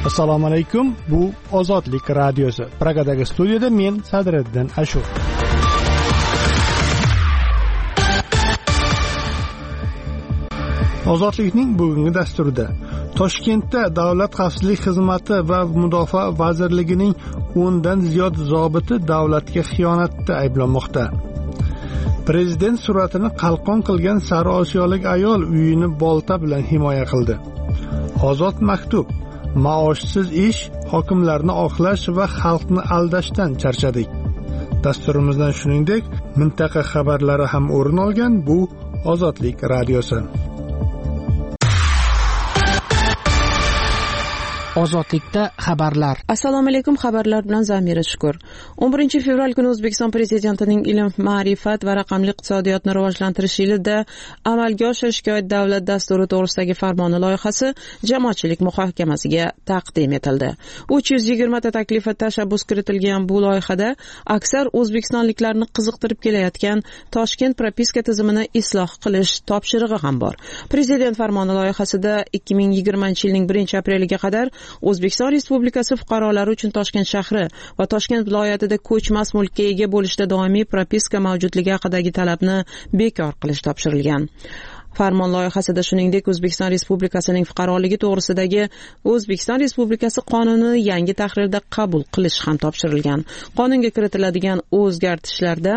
Assalomu alaykum. Bu Ozodlik radiosi. Pragadagi studiyada men Sadriddin Ashur. Ozodlikning bugungi dasturida Toshkentda Davlat xavfsizlik xizmati va Mudofaa vazirligining 10 dan ziyod zobiti davlatga xiyonatda ayblanmoqda. Prezident suratini qalqon qilgan sariosiyolik ayol uyini bolta bilan himoya qildi. Ozod maktub. Maoshsiz ish, hokimlarni oqlash va xalqni aldashdan charchadik. Dasturimizdan shuningdek, mintaqa xabarlari ham o'rin olgan bu Ozodlik radiosi. Ozodlikda xabarlar. Assalomu alaykum, xabarlar bilan Zamira Shukur. 11 fevral kuni O'zbekiston Prezidentining ilm, ma'rifat va raqamli iqtisodiyotni rivojlantirish yilida amalga oshirishga oid davlat dasturi to'g'risidagi farmoni loyihasi jamoatchilik muhokamasiga taqdim etildi. 320 ta taklif va tashabbus kiritilgan bu loyihada aksar o'zbekistonliklarni qiziqtirib kelayotgan Toshkent propiska tizimini isloh qilish topshirig'i ham bor. Prezident farmoni loyihasida 2020-yilning 1-apreliga qadar O'zbekiston Respublikasi fuqarolari uchun Toshkent shahri va Toshkent viloyatida ko'chmas mulkka ega bo'lishda doimiy propiska mavjudligi haqidagi talabni bekor qilish topshirilgan. Farmon loyihasida shuningdek O'zbekiston Respublikasining fuqaroligi to'g'risidagi O'zbekiston Respublikasi qonunini yangi tahrirda qabul qilish ham topshirilgan. Qonunga kiritiladigan o'zgartishlarda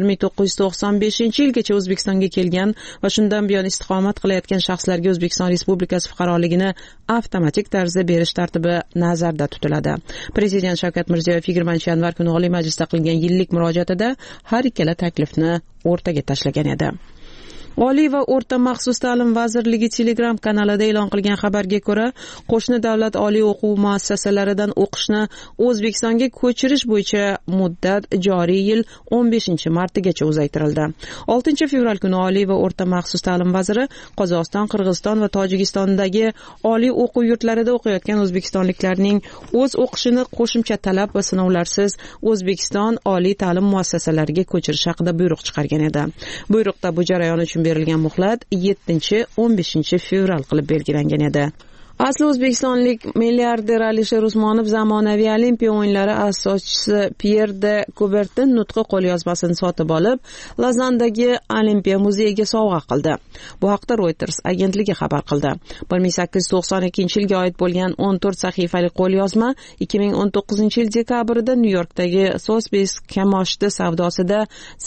1995-yilgacha O'zbekistonga kelgan va shundan buyon istiqomat qilayotgan shaxslarga O'zbekiston Respublikasi fuqaroligini avtomatik tarzda berish tartibi nazarda tutiladi. Prezident Shavkat Mirziyoyev 20-yanvar kuni Oliy Majlisda qilgan yillik murojaatida har ikkala taklifni o'rtaga tashlagan edi. Oliy va o'rta maxsus ta'lim vazirligi Telegram kanalida e'lon qilgan xabarga ko'ra, qo'shni davlat oliy o'quv muassasalaridan o'qishni O'zbekistonga ko'chirish bo'yicha muddat joriy yil 15-martigacha uzaytirildi. 6 fevral kuni Oliy va o'rta maxsus ta'lim vaziri Qozog'iston, Qirg'iziston va Tojikistondagi oliy o'quv yurtlarida o'qiyotgan o'zbekistonliklarning o'z o'qishini qo'shimcha talab va sinovlarsiz O'zbekiston oliy ta'lim muassasalariga ko'chirish haqida buyruq chiqargan edi. Buyruqda bu jarayon uchun berilgan muhlat 7-15 fevral qilib belgilangan edi. Asli o'zbekistonlik milliarder Alisher Usmonov zamonaviy Olimpiya o'yinlari asoschisi Pyer de Coubertin nutqi qo'lyozmasini sotib olib, Lozandagi Olimpiya muzeyiga sovg'a qildi. Bu haqda Reuters agentligi xabar qildi. 1892-yilga oid bo'lgan 14 sahifalik qo'lyozma 2019-yil dekabrida Nyu-Yorkdagi Sotheby's kimoshdi savdosida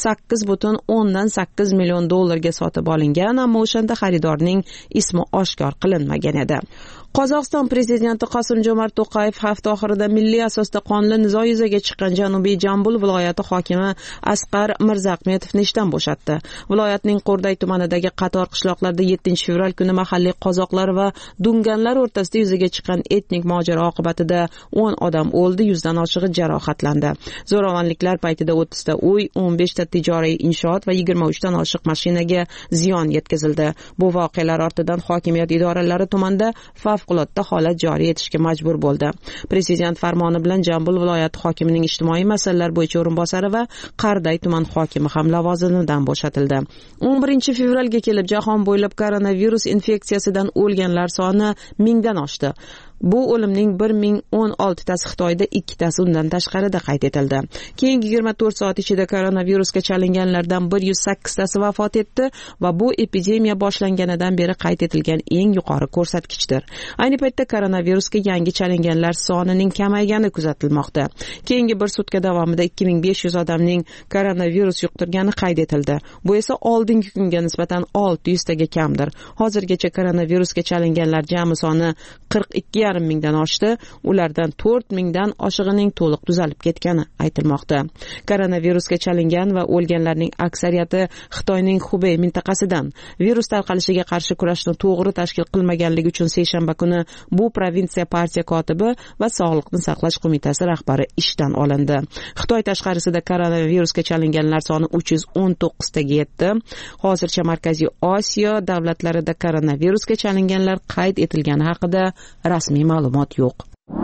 8,8 million dollarga sotib olingan, ammo o'shanda xaridorning ismi oshkor qilinmagan edi. Qozog'iston prezidenti Qosim-Jomart To'qayev hafta oxirida milliy asosda qonli nizo yuzaga chiqqan Janubiy Jambul viloyati hokimi Asqar Mirzahmetovni ishdan bo'shatdi. Viloyatning Qo'rday tumanidagi qator qishloqlarda 7-fevral kuni mahalliy qozoqlar va dunganlar o'rtasida yuzaga chiqqan etnik mojaro oqibatida 10 odam o'ldi, 100 dan oshig'i jarohatlandi. Zo'ravonliklar paytida 30 ta uy, 15 ta tijoriy inshoot va 23 dan oshiq mashinaga ziyon yetkazildi. Bu voqealar ortidan hokimiyat idoralari tumanda favqulodda holat joriy etishga majbur bo'ldi. Prezident farmoni bilan Jambul viloyati hokimining ijtimoiy masalalar bo'yicha o'rinbosari va Qarday tuman hokimi ham lavozimidan bo'shatildi. 11 fevralga kelib jahon bo'ylab koronavirus infeksiyasidan o'lganlar soni 1000 dan oshdi. Bu o'limning 1016 tasi Xitoyda, 2 tasi undan tashqarida qayd etildi. Keyingi 24 soat ichida koronavirusga chalinganlardan 108 tasi vafot etdi va bu epidemiya boshlanganidan beri qayd etilgan eng yuqori ko'rsatkichdir. Ayni paytda koronavirusga yangi chalinganlar sonining kamaygani kuzatilmoqda. Keyingi bir sutka davomida 2500 odamning koronavirus yuqtirgani qayd etildi. Bu esa oldingi kunga nisbatan 600 taga kamdir. Hozirgacha koronavirusga chalinganlar jami soni 42 mingdan oshdi. Ulardan 4 dan oshig'ining to'liq tuzalib ketgani aytilmoqda. Koronavirusga chalingan va o'lganlarning aksariyati Xitoyning Hubey mintaqasidan. Virus tarqalishiga qarshi kurashni to'g'ri tashkil qilmaganligi uchun seshanba kuni bu provinsiya partiya kotibi va Sog'liqni saqlash qo'mitasi rahbari ishdan olindi. Xitoy tashqarisida koronavirusga chalinganlar soni 319 taga yetdi. Hozircha Markaziy Osiyo davlatlarida koronavirusga chalinganlar qayd etilgani haqida rasmiy ma'lumot yo'q.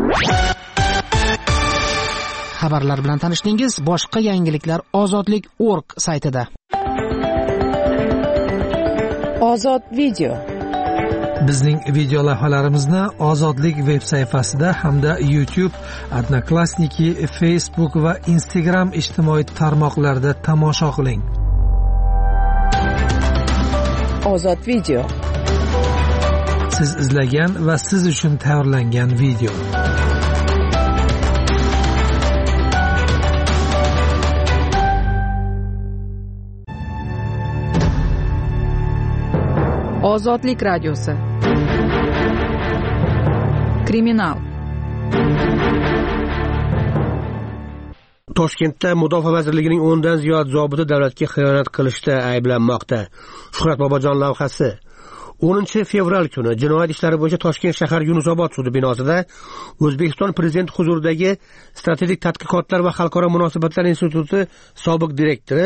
Xabarlar bilan tanishdingiz. Boshqa yangiliklar ozodlik.org saytida. Ozod video. Bizning video lavhalarimizni Ozodlik veb sayfasida hamda YouTube, Odnoklassniki, Facebook va Instagram ijtimoiy tarmoqlarida tomosha qiling. Ozod video. Siz izlagan va siz uchun tayyorlangan video. Ozodlik radiosi. Kriminal. Toshkentda Mudofaa vazirligining 10 dan ziyod zobiti davlatga xiyonat qilishda ayblanmoqda. Shuhrat Bobojon lavhasi. 10 fevral kuni jinoyat ishlari bo'yicha Toshkent shahar Yunusobod sudi binosida O'zbekiston Prezidenti huzuridagi Strategik tadqiqotlar va xalqaro munosabatlar instituti sobiq direktori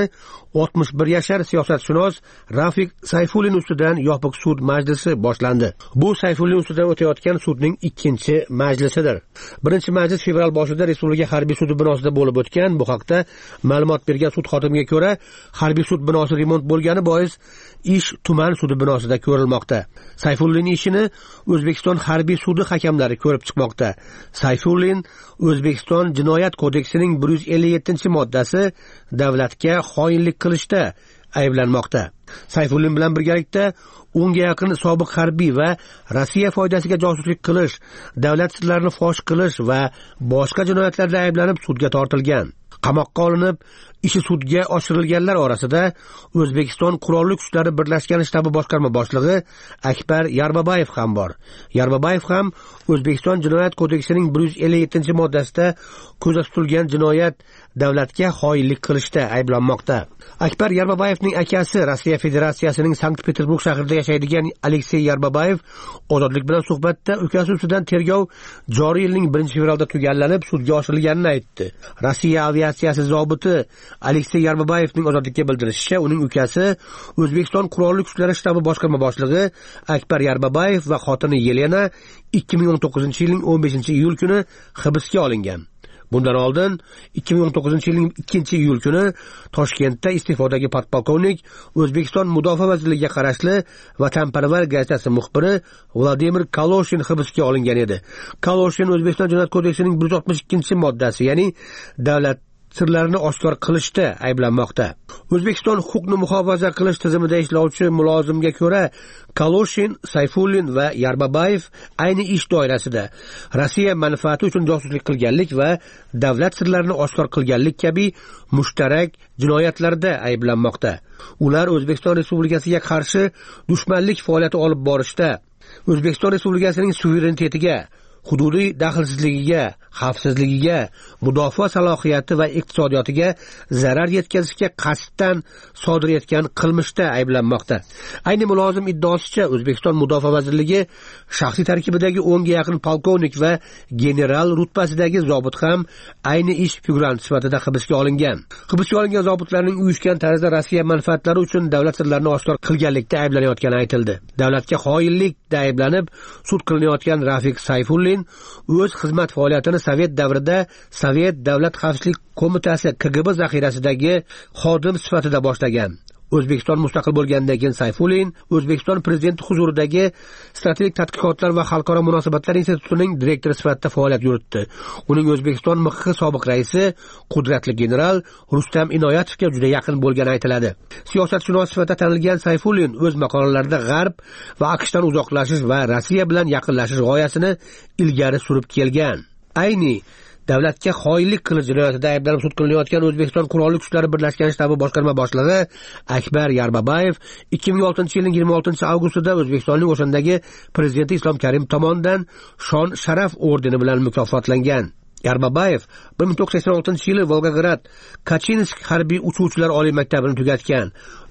61 yashar siyosatshunos Rafiq Sayfullin ustidan yopiq sud majlisi boshlandi. Bu Sayfullin ustidan o'tayotgan sudning ikkinchi majlisidir. Birinchi majlis fevral boshida Respublika harbiy sudi binosida bo'lib o'tgan. Bu haqda ma'lumot bergan sud xotimiga ko'ra, harbiy sud binosi remont bo'lgani bois ish tuman sudi binosida ko'rilmoqda. Sayfullin ishini O'zbekiston harbiy sudi hakamlari ko'rib chiqmoqda. Sayfullin O'zbekiston Jinoyat kodeksining 157-moddasi davlatga xoinlik qilishda ayblanmoqda. Sayfullin bilan birgalikda 10 ga yaqin sobiq harbiy va Rossiya foydasiga josuslik qilish, davlat sirlarini fosh qilish va boshqa jinoyatlarda ayblanib sudga tortilgan. Qamoqqa olinib, ishi sudga oshirilganlar orasida O'zbekiston Qurolli Kuchlari Birlashgan shtabi boshqarma boshlig'i Akbar Yarbabayev ham bor. Yarbabayev ham O'zbekiston Jinoyat kodeksining 157-moddasida ko'zda tutilgan jinoyat davlatga xoinlik qilishda ayblanmoqda. Akbar Yarbabayevning akasi Rossiya Federatsiyasining Sankt-Peterburg shahrida yashaydigan Aleksey Yarbabayev Ozodlik bilan suhbatda ukasi ustidan tergov joriy yilning 1-fevralda tugallanib sudga oshirilganini aytdi. Rossiya aviatsiyasi zobiti Aleksey Yarbabayevning Ozodlikka bildirishicha, uning ukasi O'zbekiston Qurolli Kuchlari shtabi boshqarma boshlig'i Akbar Yarbabayev va xotini Yelena 2019-yilning 15-iyul kuni hibsga olingan. Bundan oldin 2019-yilning 2-iyul kuni Toshkentda iste'fodagi podpolkovnik O'zbekiston Mudofaa vazirligiga qarashli Vatanparvar gazetasi muxbiri Vladimir Kaloshin hibsga olingan edi. Kaloshin O'zbekiston Jinoyat kodeksining 162-moddasi, ya'ni davlat sirlarini oshkor qilishda ayblanmoqda. O'zbekiston huquqni muhofaza qilish tizimida ishlovchi mulozimga ko'ra, Kaloshin, Sayfullin va Yarbabayev ayni ish doirasida Rossiya manfaati uchun josuslik qilganlik va davlat sirlarini oshkor qilganlik kabi mushtarak jinoyatlarda ayblanmoqda. Ular O'zbekiston Respublikasiga qarshi dushmanlik faoliyati olib borishda, O'zbekiston Respublikasining suverenitetiga, hududiy daxlsizligiga, xavfsizligiga, mudofaa salohiyati va iqtisodiyotiga zarar yetkazishga qasddan sodir etgan qilmishda ayblanmoqda. Ayni mulozim iddaosicha, O'zbekiston Mudofaa vazirligi shaxsiy tarkibidagi 10 ga yaqin polkovnik va general rutbasidagi zobit ham ayni ish figuranti sifatida hibsga olingan. Hibsga olingan zobitlarning uyushgan tarzda Rossiya manfaatlari uchun davlat sirlarini oshkor qilganlikda ayblanayotgani aytildi. Davlatga xoinlikda ayblanib sud qilinayotgan Rafiq Sayfullin o'z xizmat faoliyatini Sovet davrida Sovet Davlat xavfsizlik qo'mitasi KGB zaxirasidagi xodim sifatida boshlagan. O'zbekiston mustaqil bo'lgandan keyin Sayfullin O'zbekiston Prezidenti huzuridagi Strategik tadqiqotlar va xalqaro munosabatlar institutining direktori sifatida faoliyat yuritdi. Uning O'zbekiston MXX sobiq raisi qudratli general Rustam Inoyatovga juda yaqin bo'lgani aytiladi. Siyosatshunos sifatida tanilgan Sayfullin o'z maqolalarida G'arb va AQShdan uzoqlashish va Rossiya bilan yaqinlashish g'oyasini ilgari surib kelgan. Ayni davlatga xoinlik qilish jinoyatida ayblanib sud qilinayotgan O'zbekiston Qurolli Kuchlari Birlashgan shtabi boshqarma boshlig'i Akbar Yarbabayev 2006-yilning 26-avgustida O'zbekistonning o'shandagi prezidenti Islom Karimov tomonidan shon sharaf ordeni bilan mukofotlangan. Yarbabayev 1986-yili Volgograd Kachinsk harbiy uchuvchilar oliy maktabini tugatgan.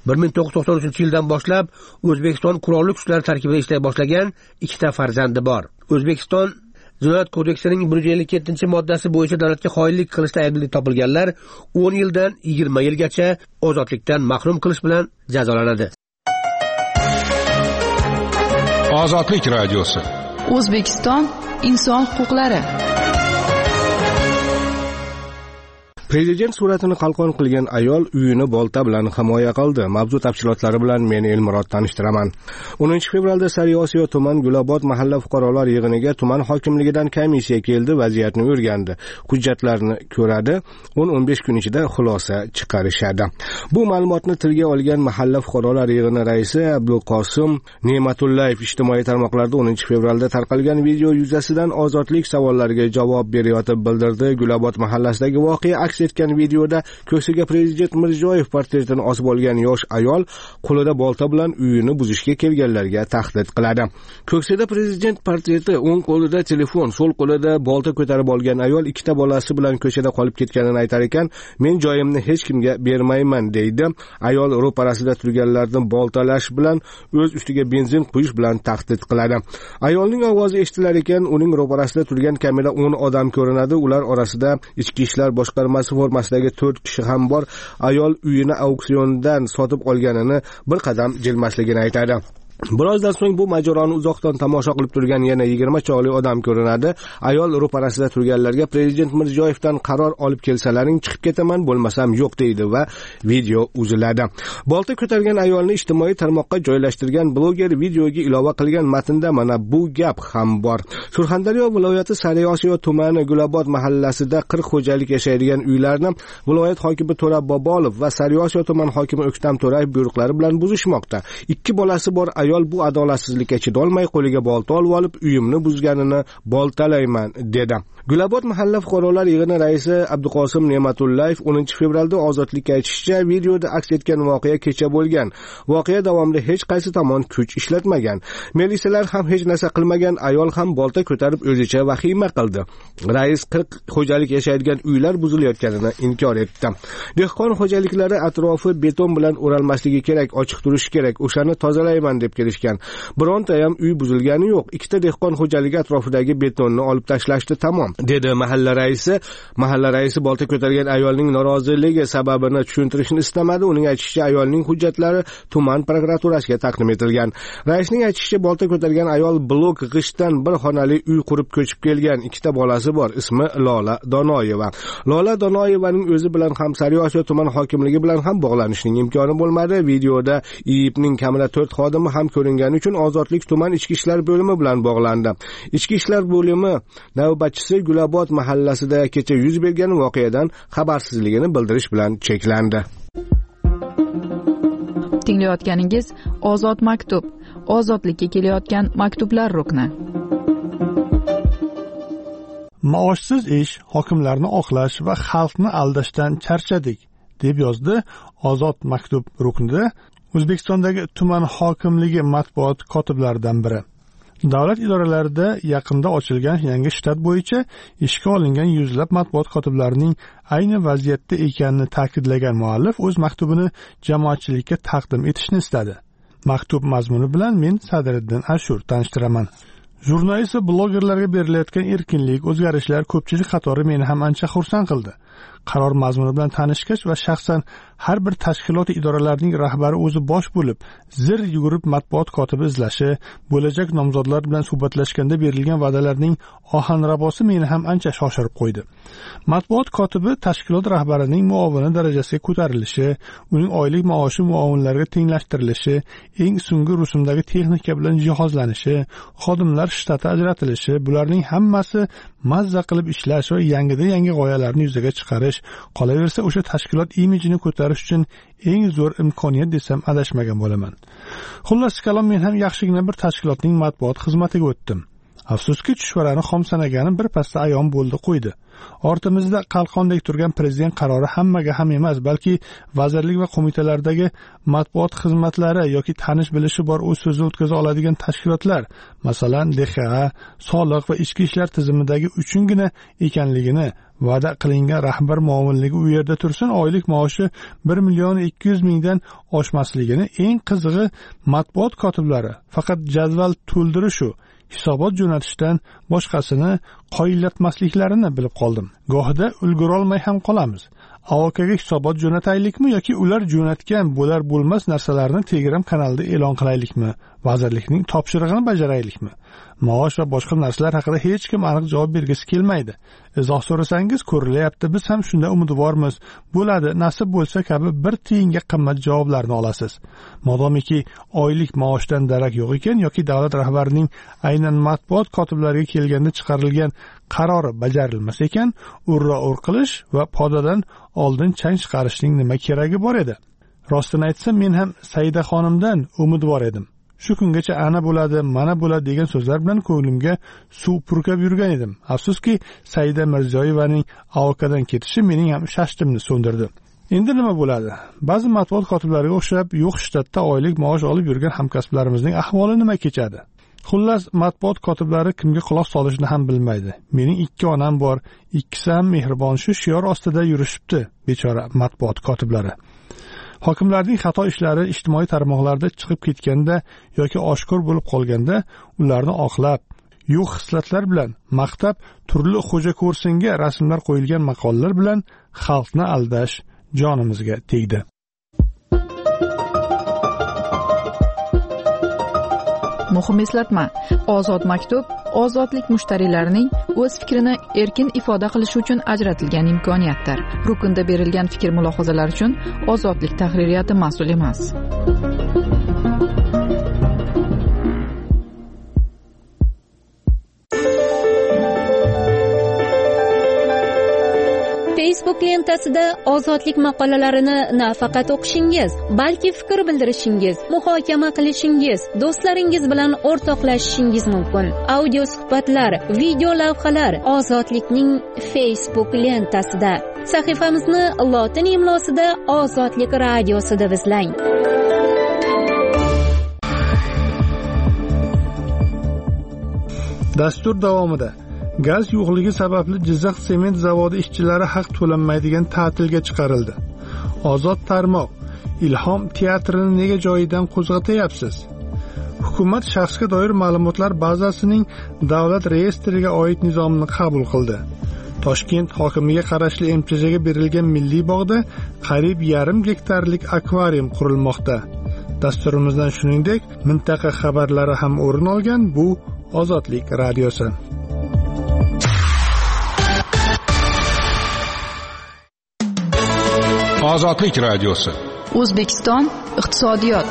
1993-yildan boshlab O'zbekiston Qurolli Kuchlari tarkibida ishlay boshlagan, 2 ta farzandi bor. O'zbekiston Jinoyat kodeksining 157-moddasi bo'yicha davlatga xoinlik qilishda aybli topilganlar 10 yildan 20 yilgacha ozodlikdan mahrum qilish bilan jazolanadi. Ozodlik radiosi. O'zbekiston inson huquqlari. Prezident suratini qalqon qilgan ayol uyini bolta bilan himoya qildi. Mavzu tafsilotlari bilan men Elmurod tanishtiraman. 10 fevralda Sariosiyo tuman Gulobod mahalla fuqarolar yig'iniga tuman hokimligidan komissiya keldi, vaziyatni o'rgandi. Hujjatlarni ko'radi, 10-15 kun ichida xulosa chiqarishadi. Bu ma'lumotni tilga olgan mahalla fuqarolar yig'ini raisi Abduqosim Ne'matullayev ijtimoiy tarmoqlarda 10 fevralda tarqalgan video yuzasidan ozodlik savollariga javob berayotib bildirdi. Gulobod mahallasidagi voqea aks etgan videoda ko'ksiga prezident Mirziyoyev portretini osib olgan yosh ayol qo'lida bolta bilan uyini buzishga kelganlarga tahdid qiladi. Ko'ksida prezident portreti, o'ng qo'lida telefon, so'l qo'lida bolta ko'tarib olgan ayol ikkita bolasi bilan ko'chada qolib ketganini aytar ekan, men joyimni hech kimga bermayman deydi. Ayol ro'parasida turganlarni boltalash bilan o'z ustiga benzin quyish bilan tahdid qiladi. Ayolning ovozi eshitilar ekan, uning ro'parasida turgan kamida 10 odam ko'rinadi. Ular orasida ichki ishlar boshqarmasi formasidagi 4 kishi ham bor. Ayol uyini auksiondan sotib olganini, bir qadam jilmasligini aytadi. Birozdan so'ng bu mojaroni uzoqdan tomosha qilib turgan yana 20 chog'li odam ko'rinadi. Ayol ro'parasida turganlarga prezident Mirziyoyevdan qaror olib kelsalaring chiqib ketaman, bo'lmasam yo'q deydi va video uziladi. Bolta ko'targan ayolni ijtimoiy tarmoqqa joylashtirgan bloger videoga ilova qilgan matnda mana bu gap ham bor. Surxondaryo viloyati Sariosiyo tumani Gulobod mahallasida 40 xo'jalik yashaydigan uylarni viloyat hokimi To'ra Bobolov va Sariosiyo tuman hokimi O'ktam To'rayev buyruqlari bilan buzishmoqda. 2 bolasi bor ayol bu adolatsizlikka chidolmay qo'liga bolta olib uyimni buzganini boltalayman dedi. Gulobod mahalla fuqarolar yig'ini raisi Abduqosim Ne'matullayev 10 fevralda ozodlikka aytishicha, videoda aks etgan voqea kecha bo'lgan. Voqea davomida hech qaysi tomon kuch ishlatmagan. Militsiyalar ham hech narsa qilmagan, ayol ham bolta ko'tarib o'zicha vahima qildi. Rais 40 xo'jalik yashaydigan uylar buzilayotganini inkor etdi. Dehqon xo'jaliklari atrofi beton bilan o'ralmasligi kerak, ochiq turishi kerak, o'shani tozalayman deb kelishgan. Bironta ham uy buzilgani yo'q. Ikkita dehqon xo'jaligi atrofidagi betonni olib tashlashdi, tamom, dedi mahalla raisi. Mahalla raisi bolta ko'targan ayolning noroziligi sababini tushuntirishni istamadi. Uning aytishicha, ayolning hujjatlari tuman prokuraturasiga taqdim etilgan. Raisning aytishicha, bolta ko'targan ayol blok g'ishtdan bir xonali uy qurib ko'chib kelgan. 2 bolasi bor. Ismi Lola Donoyeva. Lola Donoyevaning o'zi bilan ham Sariosiyo tuman hokimligi bilan ham bog'lanishning imkoni bo'lmadi. Videoda IIBning kamida 4 xodimi ham ko'ringani uchun Ozodlik tuman ichki ishlar bo'limi bilan bog'landi. Ichki ishlar bo'limi navbatchisi Gulobod mahallasida kecha yuz bergan voqeadan xabarsizligini bildirish bilan cheklandi. Tinglayotganingiz Ozod maktub, ozodlikka kelayotgan maktublar rukni. Maoshsiz ish, hokimlarni oqlash va xalqni aldashdan charchadik, deb yozdi Ozod maktub ruknida O'zbekistondagi tuman hokimligi matbuot kotiblaridan biri. Davlat idoralarida yaqinda ochilgan yangi shtat bo'yicha ishga olingan yuzlab matbuot kotiblarining ayni vaziyatda ekanini ta'kidlagan muallif o'z maktubini jamoatchilikka taqdim etishni istadi. Maktub mazmuni bilan men Sadriddin Ashur tanishtiraman. Jurnalist va blogerlarga berilayotgan erkinlik, o'zgarishlar ko'pchilik qatori meni ham ancha xursand qildi. Qaror mazmuni bilan tanishgach va shaxsan har bir tashkilot idoralarining rahbari o'zi bosh bo'lib, zir yugurib matbuot kotibi izlashi, bo'lajak nomzodlar bilan suhbatlashganda berilgan va'dalarning ohanrabosi meni ham ancha shoshirib qo'ydi. Matbuot kotibi tashkilot rahbarining muovini darajasiga ko'tarilishi, uning oylik maoshi muovinlarga tenglashtirilishi, eng so'nggi rusumdagi texnika bilan jihozlanishi, xodimlar shtati ajratilishi, bularning hammasi mazza qilib ishlash va yangi g'oyalarni yuzaga chiqarish, qolaversa o'sha tashkilot imijini ko'tarish uchun eng zo'r imkoniyat desam adashmagan bo'laman. Xullas kalom, men ham yaxshigina bir tashkilotning matbuot xizmatiga o'tdim. Afsuski, tushvarani xom sanaganim bir pasda ayon bo'ldi qo'ydi. Ortimizda qalqondek turgan prezident qarori hammaga ham emas, balki vazirlik va qo'mitalardagi matbuot xizmatlari yoki tanish bilishi bor o'z so'zni o'tkaza oladigan tashkilotlar, masalan DXA, soliq va ichki ishlar tizimidagi uchungina ekanligini, va'da qilingan rahbar muovinligi u yerda tursin, oylik maoshi 1.200.000 dan oshmasligini, eng qizig'i matbuot kotiblari faqat jadval to'ldirish u hisobot jo'natishdan boshqasini qoyillatmasliklarini bilib qoldim. Gohida ulgurolmay ham qolamiz. AOKga hisobot jo'nataylikmi yoki ular jo'natgan bo'lar bo'lmas narsalarni Telegram kanalida e'lon qilaylikmi? Vazirlikning topshirig'ini bajaraylikmi? Maosh va boshqa narsalar haqida hech kim aniq javob bergisi kelmaydi. Izoh so'rasangiz, ko'rilyapti, biz ham shunda umidvormiz, bo'ladi, nasib bo'lsa kabi bir tiyinga qimmat javoblarni olasiz. Modomiki oylik maoshdan darak yo'q ekan yoki davlat rahbarining aynan matbuot kotiblariga kelganda chiqarilgan qarori bajarilmas ekan, urra-ur qilish va podadan oldin chang chiqarishning nima keragi bor edi? Rostini aytsam, men ham Saida xonimdan umidvor edim. Shu kungacha ana bo'ladi, mana bo'ladi degan so'zlar bilan ko'nglimga suv purkab yurgan edim. Afsuski, Saida Mirziyoyevaning AOKdan ketishi mening ham shashtimni so'ndirdi. Endi nima bo'ladi? Ba'zi matbuot kotiblariga o'xshab, yo'q shtatda oylik maosh olib yurgan hamkasblarimizning ahvoli nima kechadi? Xullas, matbuot kotiblari kimga quloq solishni ham bilmaydi. Mening 2 onam bor, ikkisi ham mehribon, shu shior ostida yurishibdi, bechora matbuot kotiblari. Hokimlarning xato ishlari ijtimoiy tarmoqlarda chiqib ketganda yoki oshkor bo'lib qolganda ularni oqlab, yo'q hislatlar bilan maqtab, turli xo'ja ko'rsinga rasmlar qo'yilgan maqolalar bilan xalqni aldash jonimizga tegdi. Muhim eslatma: Ozod maktub ozodlik mushtariylarining o'z fikrini erkin ifoda qilishi uchun ajratilgan imkoniyatdir. Rukunda berilgan fikr-mulohazalar uchun Ozodlik tahririyati mas'ul emas. Facebook lentasida ozodlik maqolalarini nafaqat o'qishingiz, balki fikr bildirishingiz, muhokama qilishingiz, do'stlaringiz bilan o'rtoqlashishingiz mumkin. Audio suhbatlar, video lavhalar ozodlikning Facebook lentasida. Sahifamizni lotin imlosida Ozodlik radiosi deb izlang. Dastur davomida gaz yo'qligi sababli Jizzax sement zavodi ishchilari haq to'lanmaydigan ta'tilga chiqarildi. Ozod tarmoq: Ilhom teatrini nega joyidan qo'zg'atyapsiz? Hukumat shaxsga doir ma'lumotlar bazasining davlat reyestriga oid nizomini qabul qildi. Toshkent hokimiga qarashli MCHga berilgan milliy bog'da qariyb 1,5 gektarlik akvarium qurilmoqda. Dasturimizdan shuningdek, mintaqa xabarlari ham o'rin olgan. Bu Ozodlik radiosi. Ozodlik radiosi. O'zbekiston iqtisodiyot.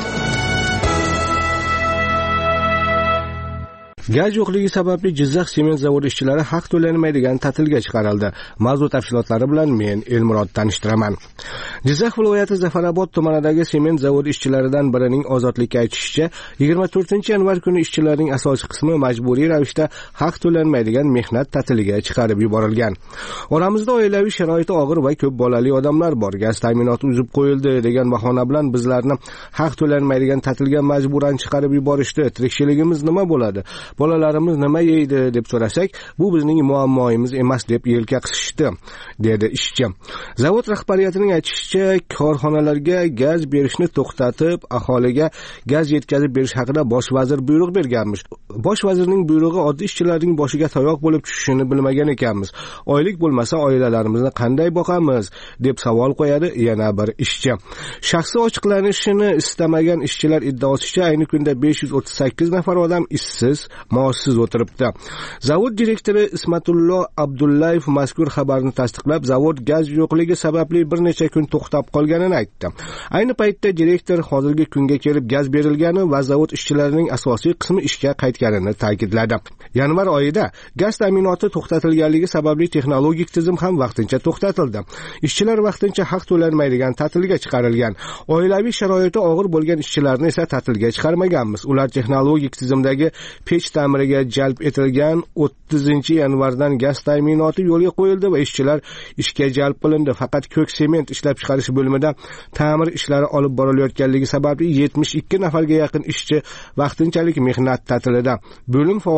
Gaz yo'qligi sababli Jizzax sement zavodi ishchilari haq to'lanmaydigan ta'tilga chiqarildi. Mavzu tafsilotlari bilan men Elmurod tanishtiraman. Jizzax viloyati Zafarobod tumanidagi sement zavodi ishchilaridan birining Ozodlikka aytishicha, 24-yanvar kuni ishchilarning asosiy qismi majburiy ravishda haq to'lanmaydigan mehnat ta'tiliga chiqarib yuborilgan. Oramizda oilaviy sharoiti og'ir va ko'p bolali odamlar bor. Gaz ta'minoti uzib qo'yildi degan bahona bilan bizlarni haq to'lanmaydigan ta'tilga majburan chiqarib yuborishdi. Tirikchiligimiz nima bo'ladi? Bolalarimiz nima yeydi deb so'rasak, bu bizning muammoimiz emas deb yelka qisishdi, dedi ishchi. Zavod rahbariyatining aytishicha, korxonalarga gaz berishni to'xtatib, aholiga gaz yetkazib berish haqida bosh vazir buyruq berganmiz. Bosh vazirning buyrug'i oddiy ishchilarning boshiga tayoq bo'lib tushishini bilmagan ekanmiz. Oylik bo'lmasa oilalarimizni qanday boqamiz deb savol qo'yadi yana bir ishchi. Shaxsi ochiqlanishini istamagan ishchilar iddaosicha ayni kunda 538 nafar odam ishsiz, maoshsiz o'tiribdi. Zavod direktori Ismatullo Abdullayev mazkur xabarni tasdiqlab, zavod gaz yo'qligi sababli bir necha kun to'xtab qolganini aytdi. Ayni paytda direktor hozirgi kunga kelib gaz berilgani va zavod ishchilarining asosiy qismi ishga qaytganini ta'kidladi. Yanvar oyida gaz ta'minoti to'xtatilganligi sababli texnologik tizim ham vaqtincha to'xtatildi. Ishchilar vaqtincha haq to'lanmaydigan ta'tilga chiqarilgan. Oilaviy sharoiti og'ir bo'lgan ishchilarni esa ta'tilga chiqarmaganmiz. Ular texnologik tizimdagi pech ta'miriga jalb etilgan. 30-yanvardan gaz ta'minoti yo'lga qo'yildi va ishchilar ishga jalb qilindi. Faqat ko'k sement ishlab chiqarish bo'limida ta'mir ishlari olib borilayotganligi sababli 72 nafarga yaqin ishchi vaqtinchalik mehnat ta'tilida. Bo'lim faoliyati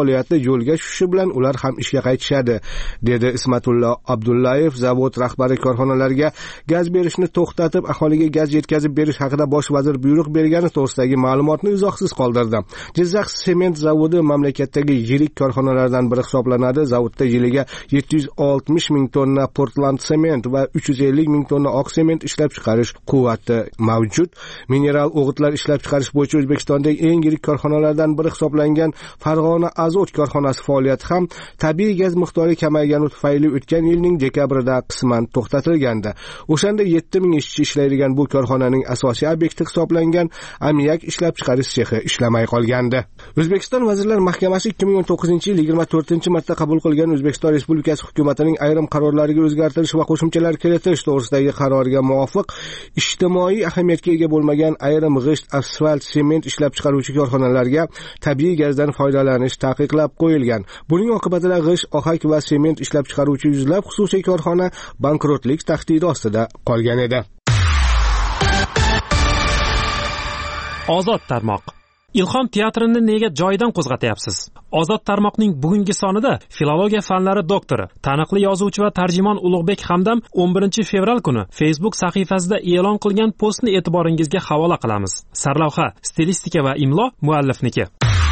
yo'lga tushishi bilan ular ham ishga qaytishadi, dedi Ismatullo Abdullayev. Zavod rahbari korxonalarga gaz berishni to'xtatib, aholiga gaz yetkazib berish haqida bosh vazir buyruq bergani to'g'risidagi ma'lumotni izohsiz qoldirdi. Jizzax sement zavodi mamlakatdagi yirik korxonalardan biri hisoblanadi. Zavodda yiliga 760 ming tonna Portland sement va 350 ming tonna oq sement ishlab chiqarish quvvati mavjud. Mineral o'g'itlar ishlab chiqarish bo'yicha O'zbekistondagi eng yirik korxonalardan biri hisoblangan Farg'ona azot korxonasi faoliyati ham tabiiy gaz miqdori kamaygani tufayli o'tgan yilning dekabrida qisman to'xtatilgandi. O'shanda 7 ming ishchi ishlaydigan bu korxonaning asosiy obyekti hisoblangan ammiak ishlab chiqarish sexi ishlamay qolgandi. O'zbekiston Vazirlar Mahkamasi 2019-yil 24-marta qabul qilgan O'zbekiston Respublikasi hukumatining ayrim qarorlariga o'zgartirish va qo'shimchalar kiritish to'g'risidagi qaroriga muvofiq ijtimoiy ahamiyatga ega bo'lmagan ayrim g'isht, asfalt, sement ishlab chiqaruvchi korxonalarga tabiiy gazdan foydalanish taqiqlab qo'yilgan. Buning oqibatida g'isht, ohak va sement ishlab chiqaruvchi yuzlab xususiy korxona bankrotlik tahdidi ostida qolgan edi. Ozod tarmoq. Ilhom teatrini nega joyidan qo'zg'atyapsiz? Ozod tarmoqning bugungi sonida filologiya fanlari doktori, taniqli yozuvchi va tarjimon Ulug'bek Hamdam 11-fevral kuni Facebook sahifasida e'lon qilgan postni e'tiboringizga havola qilamiz. Sarlavha, stilistika va imlo muallifniki.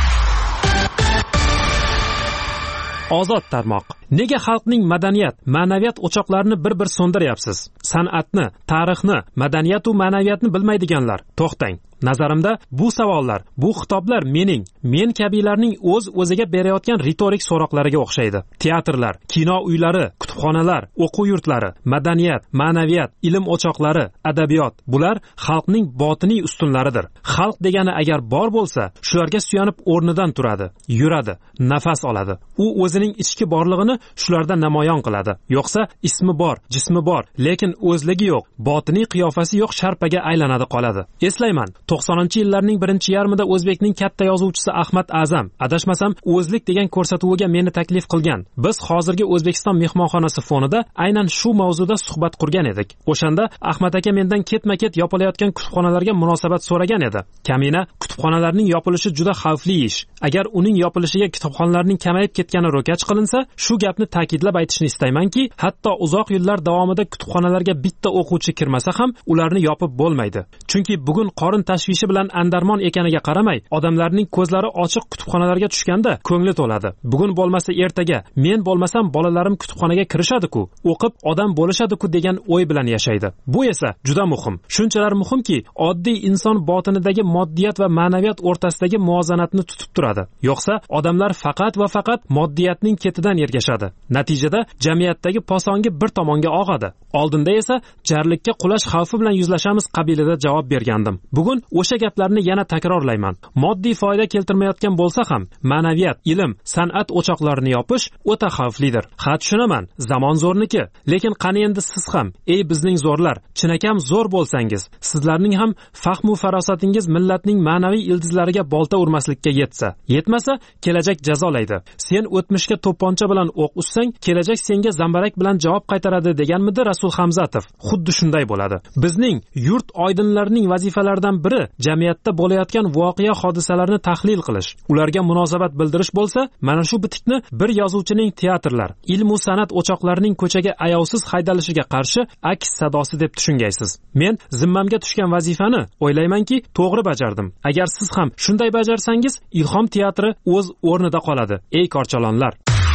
Ozod tarmoq. Nega xalqning madaniyat, ma'naviyat o'choqlarini bir-bir so'ndiryapsiz? San'atni, tarixni, madaniyat va ma'naviyatni bilmaydiganlar, to'xtang. Nazarimda bu savollar, bu xitoblar men kabilarning o'z-o'ziga berayotgan ritorik so'roqlariga o'xshaydi. Teatrlar, kino uylari, kutubxonalar, o'quv yurtlari, madaniyat, ma'naviyat, ilm o'choqlari, adabiyot, bular xalqning botiniy ustunlaridir. Xalq degani agar bor bo'lsa, shularga suyanib o'rnidan turadi, yuradi, nafas oladi. U o'zining ichki borlig'ini shularda namoyon qiladi. Yo'qsa ismi bor, jismi bor, lekin o'zligi yo'q, botiniy qiyofasi yo'q sharpaga aylanadi qoladi. Eslayman, 90-yillarning birinchi yarmida O'zbekning katta yozuvchisi Ahmad Azam, adashmasam, o'zlik degan ko'rsatuviga meni taklif qilgan. Biz hozirgi O'zbekiston mehmonxonasi fonida aynan shu mavzuda suhbat qurgan edik. O'shanda Ahmad aka mendan ketma-ket yopilayotgan kutubxonalarga munosabat so'ragan edi. Kamina, kutubxonalarning yopilishi juda xavfli ish. Agar uning yopilishiga kutubxonalarning kamayib ketgani ro'kach qilinsa, shu gapni ta'kidlab aytishni istaymanki, hatto uzoq yillar davomida kutubxonalarga bitta o'quvchi kirmasa ham ularni yopib bo'lmaydi. Chunki bugun qorin tashvishi bilan andarmon ekaniga qaramay, odamlarning ko'zlari ochiq kutubxonalarga tushganda ko'ngli to'ladi. Bugun bo'lmasa ertaga, men bo'lmasam bolalarim kutubxonaga kirishadi-ku, o'qib odam bo'lishadi-ku degan o'y bilan yashaydi. Bu esa juda muhim. Shunchalar muhimki, oddiy inson botinidagi moddiyat va ma'naviyat o'rtasidagi muvozanatni tutib turadi. Yo'qsa, odamlar faqat va faqat moddiyatning ketidan ergashadi. Natijada jamiyatdagi posongi bir tomonga og'adi. Oldinda esa jarlikka qulash xavfi bilan yuzlashamiz qabilida javob bergandim. Bugun o'sha gaplarni yana takrorlayman. Moddiy foyda keltirmayotgan bo'lsa ham, ma'naviyat, ilm, san'at o'choqlarini yopish o'ta xavflidir. Ha, tushunaman, zamon zo'rniki. Lekin qani endi siz ham, ey bizning zo'rlar, chinakam zo'r bo'lsangiz, sizlarning ham fahmu farosatingiz millatning ma'naviy ildizlariga bolta urmaslikka yetsa, yetmasa kelajak jazolaydi. Sen o'tmishga to'pponcha bilan o'q ussang, kelajak senga zambarak bilan javob qaytaradi deganmidi Rasul Hamzatov. Xuddi shunday bo'ladi. Bizning yurt oydinlarining vazifalaridan biri jamiyatda bo'layotgan voqea hodisalarni tahlil qilish, ularga munosabat bildirish bo'lsa, mana shu bitikni bir yozuvchining teatrlar, ilm va san'at o'choqlarining ko'chaga ayovsiz haydalishiga qarshi aks sadosi deb tushungaysiz. Men zimmamga tushgan vazifani o'ylaymanki, to'g'ri bajardim. Agar siz ham shunday bajarsangiz, Ilhom teatri o'z o'rnida qoladi. Ey korchalonlar.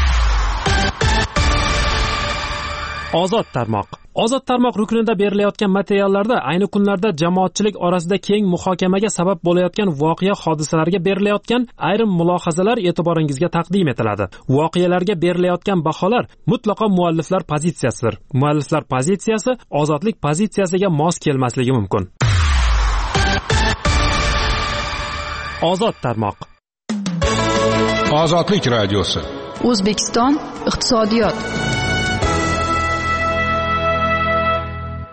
Ozod tarmoq. Ozod tarmoq ruknida berilayotgan materiallarda ayni kunlarda jamoatchilik orasida keng muhokamaga sabab bo'layotgan voqea hodisalarga berilayotgan ayrim mulohazalar e'tiboringizga taqdim etiladi. Voqealarga berilayotgan baholar mutlaqo mualliflar pozitsiyasidir. Mualliflar pozitsiyasi ozodlik pozitsiyasiga mos kelmasligi mumkin. Ozod tarmoq. Ozodlik radiosi. O'zbekiston iqtisodiyot.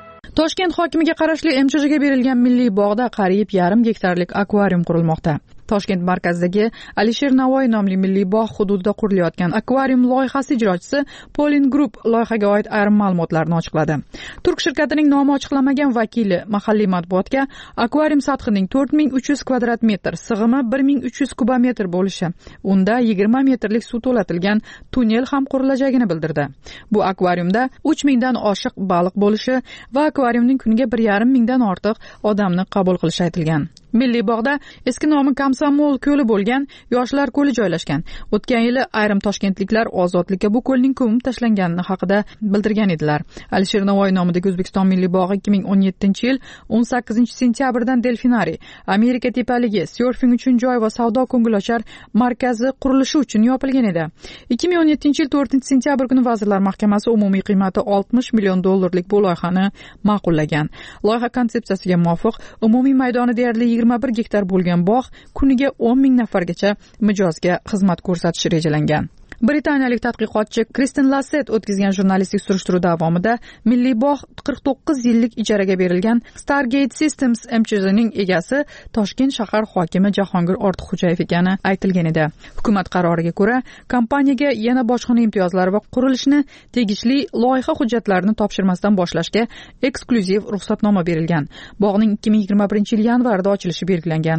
Toshkent hokimiga qarashli MCHga berilgan milliy bog'da qariyb 1,5 gektarlik akvarium qurilmoqda. Toshkent markazidagi Alisher Navoiy nomli milliy bog' hududida qurilayotgan akvarium loyihasi ijrochisi Polin Group loyihaga oid ayrim ma'lumotlarni ochiqladi. Turk shirkatining nomi ochiqlamagan vakili mahalliy matbuotga akvarium sathining 4300 kvadrat metr, sig'imi 1300 kubometr bo'lishi, unda 20 metrlik suv to'latilgan tunnel ham qurilajagini bildirdi. Bu akvariumda 3000 dan oshiq baliq bo'lishi va akvariumning kuniga 1,5 mingdan ortiq odamni qabul qilishi aytilgan. Milliy bog'da eski nomi Komsomol ko'li bo'lgan Yoshlar ko'li joylashgan. O'tgan yili ayrim toshkentliklar ozodlikka bu ko'lning ko'mib tashlangani haqida bildirgan edilar. Alisher Navoiy nomidagi O'zbekiston milliy bog'i 2017-yil 18-sentyabrdan delfinariy, Amerika tepaligi, surfing uchun joy va savdo ko'ngilochar markazi qurilishi uchun yopilgan edi. 2017-yil 4-sentyabr kuni Vazirlar Mahkamasi umumiy qiymati $60 million bu loyihani ma'qullagan. Loyiha konsepsiyasiga muvofiq umumiy maydoni deyarli 21 gektar bo'lgan bog' kuniga 10 ming nafargacha mijozga xizmat ko'rsatishi rejalangan. Britaniyalik tadqiqotchi Kristin Lasset o'tkazgan jurnalistik surishtiruv davomida milliy bog' 49 yillik ijaraga berilgan Stargate Systems MCH'ning egasi Toshkent shahar hokimi Jahongir Ortiqxo'jayev ekani aytilgan edi. Hukumat qaroriga ko'ra, kompaniyaga yana bojxona imtiyozlari va qurilishni tegishli loyiha hujjatlarini topshirmasdan boshlashga eksklyuziv ruxsatnoma berilgan. Bog'ning 2021-yil yanvarida ochilishi belgilangan.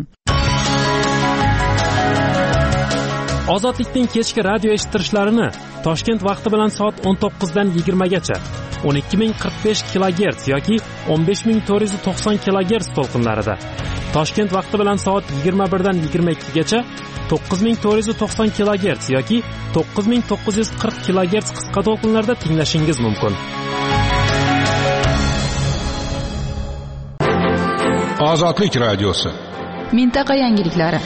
Ozodlikning kechki radio eshittirishlarini Toshkent vaqti bilan soat 19 dan 20 gacha 12045 kHz yoki 15490 kHz to'lqinlarida, Toshkent vaqti bilan soat 21 dan 22 gacha 9490 kHz yoki 9940 kHz qisqa to'lqinlarda tinglashingiz mumkin. Ozodlik radiosi. Mintaqa yangiliklari.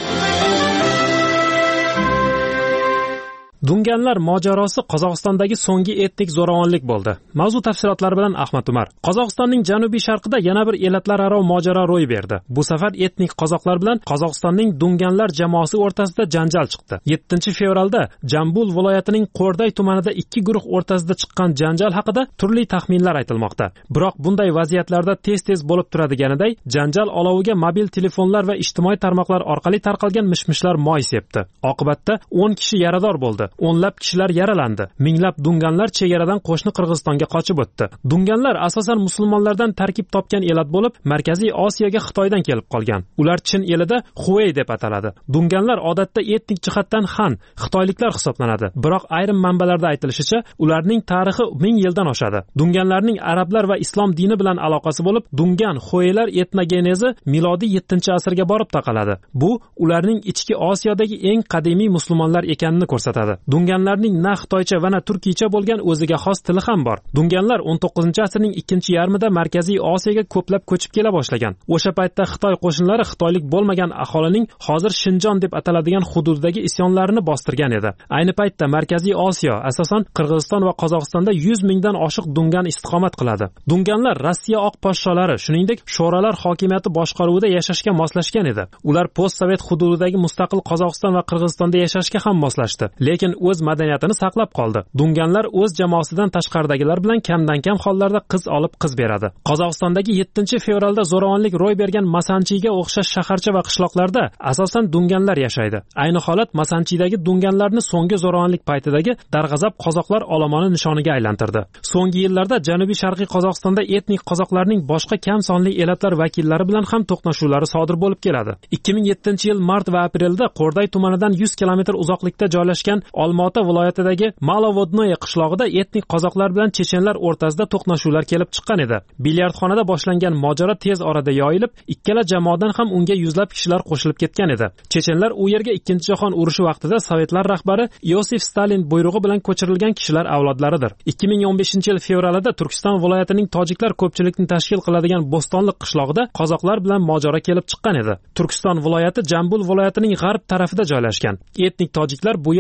Dunganlar mojarosi Qozog'istondagi so'nggi etnik zo'ravonlik bo'ldi. Mavzu tafsilotlari bilan Ahmad Umar. Qozog'istonning janubiy sharqida yana bir elatlararo mojaro ro'y berdi. Bu safar etnik qozoqlar bilan Qozog'istonning Dunganlar jamoasi o'rtasida janjal chiqdi. 7-fevralda Jambul viloyatining Qo'rday tumanida ikki guruh o'rtasida chiqqan janjal haqida turli taxminlar aytilmoqda. Biroq bunday vaziyatlarda tez-tez bo'lib turadiganiday, janjal oloviga mobil telefonlar va ijtimoiy tarmoqlar orqali tarqalgan mishmishlar moy sepdi. Oqibatda 10 kishi yarador bo'ldi. O'nlab kishilar yaralandi. Minglab dunganlar chegaradan qo'shni Qirg'izistonga qochib o'tdi. Dunganlar asosan musulmonlardan tarkib topgan elat bo'lib, Markaziy Osiyoga Xitoydan kelib qolgan. Ular Chin elida Huey deb ataladi. Dunganlar odatda etnik jihatdan Han, xitoyliklar hisoblanadi. Biroq ayrim manbalarda aytilishicha, ularning tarixi 1000 yildan oshadi. Dunganlarning arablar va islom dini bilan aloqasi bo'lib, Dungan Hueylar etnogenezi milodiy 7-asrga borib taqaladi. Bu ularning ichki Osiyodagi eng qadimiy musulmonlar ekanini ko'rsatadi. Dunganlarning na xitoycha va na turkiycha bo'lgan o'ziga xos tili ham bor. Dunganlar 19-asrning ikkinchi yarmida Markaziy Osiyoga ko'plab ko'chib kela boshlagan. O'sha paytda Xitoy qo'shinlari xitoylik bo'lmagan aholining hozir Shinjon deb ataladigan hududidagi isyonlarini bostirgan edi. Ayni paytda Markaziy Osiyo, asosan Qirg'iziston va Qozog'istonda 100 mingdan oshiq dungan istiqomat qiladi. Dunganlar Rossiya oq podsholari, shuningdek sho'rolar hokimiyati boshqaruvida yashashga moslashgan edi. Ular postsovet hududidagi mustaqil Qozog'iston va Qirg'izistonda yashashga ham moslashdi. Lekin o'z madaniyatini saqlab qoldi. Dunganlar o'z jamoasidan tashqaridagilar bilan kamdan-kam hollarda qiz olib qiz beradi. Qozog'istondagi 7-fevralda zo'ravonlik ro'y bergan Masanchiga o'xshash shaharcha va qishloqlarda asosan dunganlar yashaydi. Ayni holat Masanchidagi dunganlarni so'nggi zo'ravonlik paytidagi darg'azab qozoqlar olomoni nishoniga aylantirdi. So'nggi yillarda Janubiy Sharqiy Qozog'istonda etnik qozoqlarning boshqa kam sonli elatlar vakillari bilan ham to'qnashuvlari sodir bo'lib keladi. 2007-yil mart va aprelda Qo'rday tumanidan 100 kilometr uzoqlikda joylashgan Olmaota viloyatidagi Malovodnoye qishlog'ida etnik qozoqlar bilan chechenlar o'rtasida to'qnashuvlar kelib chiqqan edi. Bilyardxonada boshlangan mojaro tez orada yoyilib, ikkala jamoadan ham unga yuzlab kishilar qo'shilib ketgan edi. Chechenlar u yerga Ikkinchi jahon urushi vaqtida sovetlar rahbari Iosif Stalin buyrug'i bilan ko'chirilgan kishilar avlodlaridir. 2015-yil fevralida Turkiston viloyatining tojiklar ko'pchilikni tashkil qiladigan Bo'stonliq qishlog'ida qozoqlar bilan mojaro kelib chiqqan edi. Turkiston viloyati Jambul viloyatining g'arb tarafida joylashgan. Etnik tojiklar bu yerga 20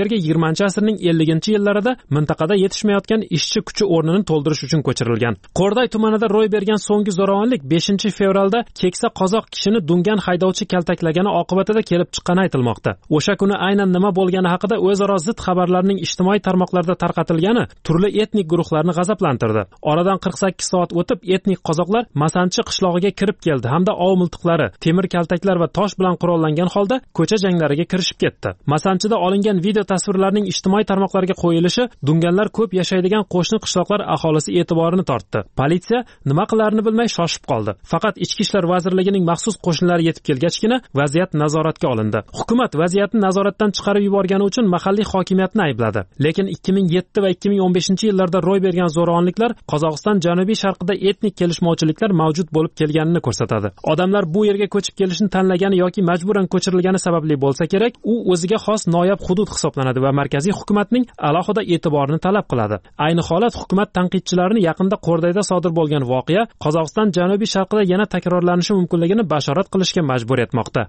Manchesterning 50-yillarida mintaqada yetishmayotgan ishchi kuchi o'rnini to'ldirish uchun ko'chirilgan. Qo'rday tumanida ro'y bergan so'nggi zo'ravonlik 5-fevralda keksa qozoq kishini dungan haydovchi kaltaklagani oqibatida kelib chiqqani aytilmoqda. O'sha kuni aynan nima bo'lgani haqida o'zaro zid xabarlarning ijtimoiy tarmoqlarda tarqatilgani turli etnik guruhlarni g'azablantirdi. Oradan 48 soat o'tib etnik qozoqlar Masanchi qishlog'iga kirib keldi hamda ov miltiqlari, temir kaltaklar va tosh bilan qurollangan holda ko'cha janglariga kirishib ketdi. Masanchida olingan video tasvirlarning ijtimoiy tarmoqlarga qo'yilishi dunganlar ko'p yashaydigan qo'shni qishloqlar aholisi e'tiborini tortdi. Politsiya nima qilarini bilmay shoshib qoldi. Faqat Ichki ishlar vazirligining maxsus qo'shinlari yetib kelgachgina vaziyat nazoratga olindi. Hukumat vaziyatni nazoratdan chiqarib yuborgani uchun mahalliy hokimiyatni aybladi. Lekin 2007 va 2015-yillarda ro'y bergan zo'ravonliklar Qozog'iston janubiy sharqida etnik kelishmovchiliklar mavjud bo'lib kelganini ko'rsatadi. Odamlar bu yerga ko'chib kelishni tanlagani yoki majburan ko'chirilgani sababli bo'lsa kerak, u o'ziga xos noyob hudud hisoblanadi va markaziy hukumatning alohida e'tiborini talab qiladi. Ayni holat hukumat tanqidchilarini yaqinda Qo'rdayda sodir bo'lgan voqea Qozog'iston janubiy sharqida yana takrorlanishi mumkinligini bashorat qilishga majbur etmoqda.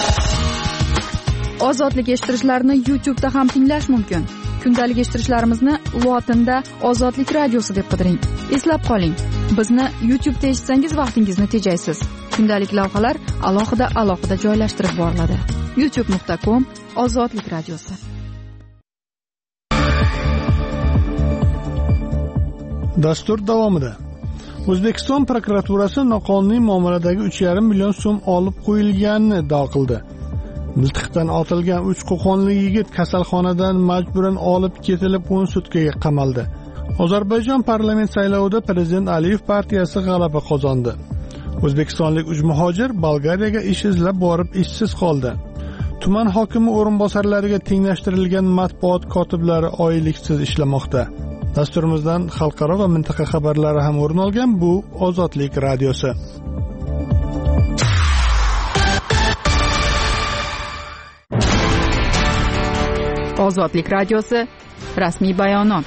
Ozodlik eshittirishlarni YouTube'da ham tinglash mumkin. Kundalik eshittirishlarimizni lotinda Ozodlik radiosi deb qidiring. Eslab qoling, bizni YouTube'da eshitsangiz vaqtingizni tejaysiz. Kundalik lavhalar alohida joylashtirib boriladi. youtube.com Ozodlik radiosi. Dastur davomida O'zbekiston prokuraturasi noqonuniy muomaladagi 3,5 million so'm olib qo'yilganini iddao qildi. Miltiqdan otilgan 3 qo'qonlik yigit kasalxonadan majburan olib ketilib 10 sutkaga qamaldi. Ozarbayjon parlament saylovida prezident Aliyev partiyasi g'alaba qozondi. O'zbekistonlik 3 muhojir Bolgariyaga ish izlab borib ishsiz qoldi. Tuman hokimi o'rinbosarlariga tenglashtirilgan matbuot kotiblari oyliksiz ishlamoqda. Dasturimizdan xalqaro va mintaqa xabarlari ham o'rin olgan. Bu Ozodlik radiosi. Ozodlik radiosi rasmiy bayonot.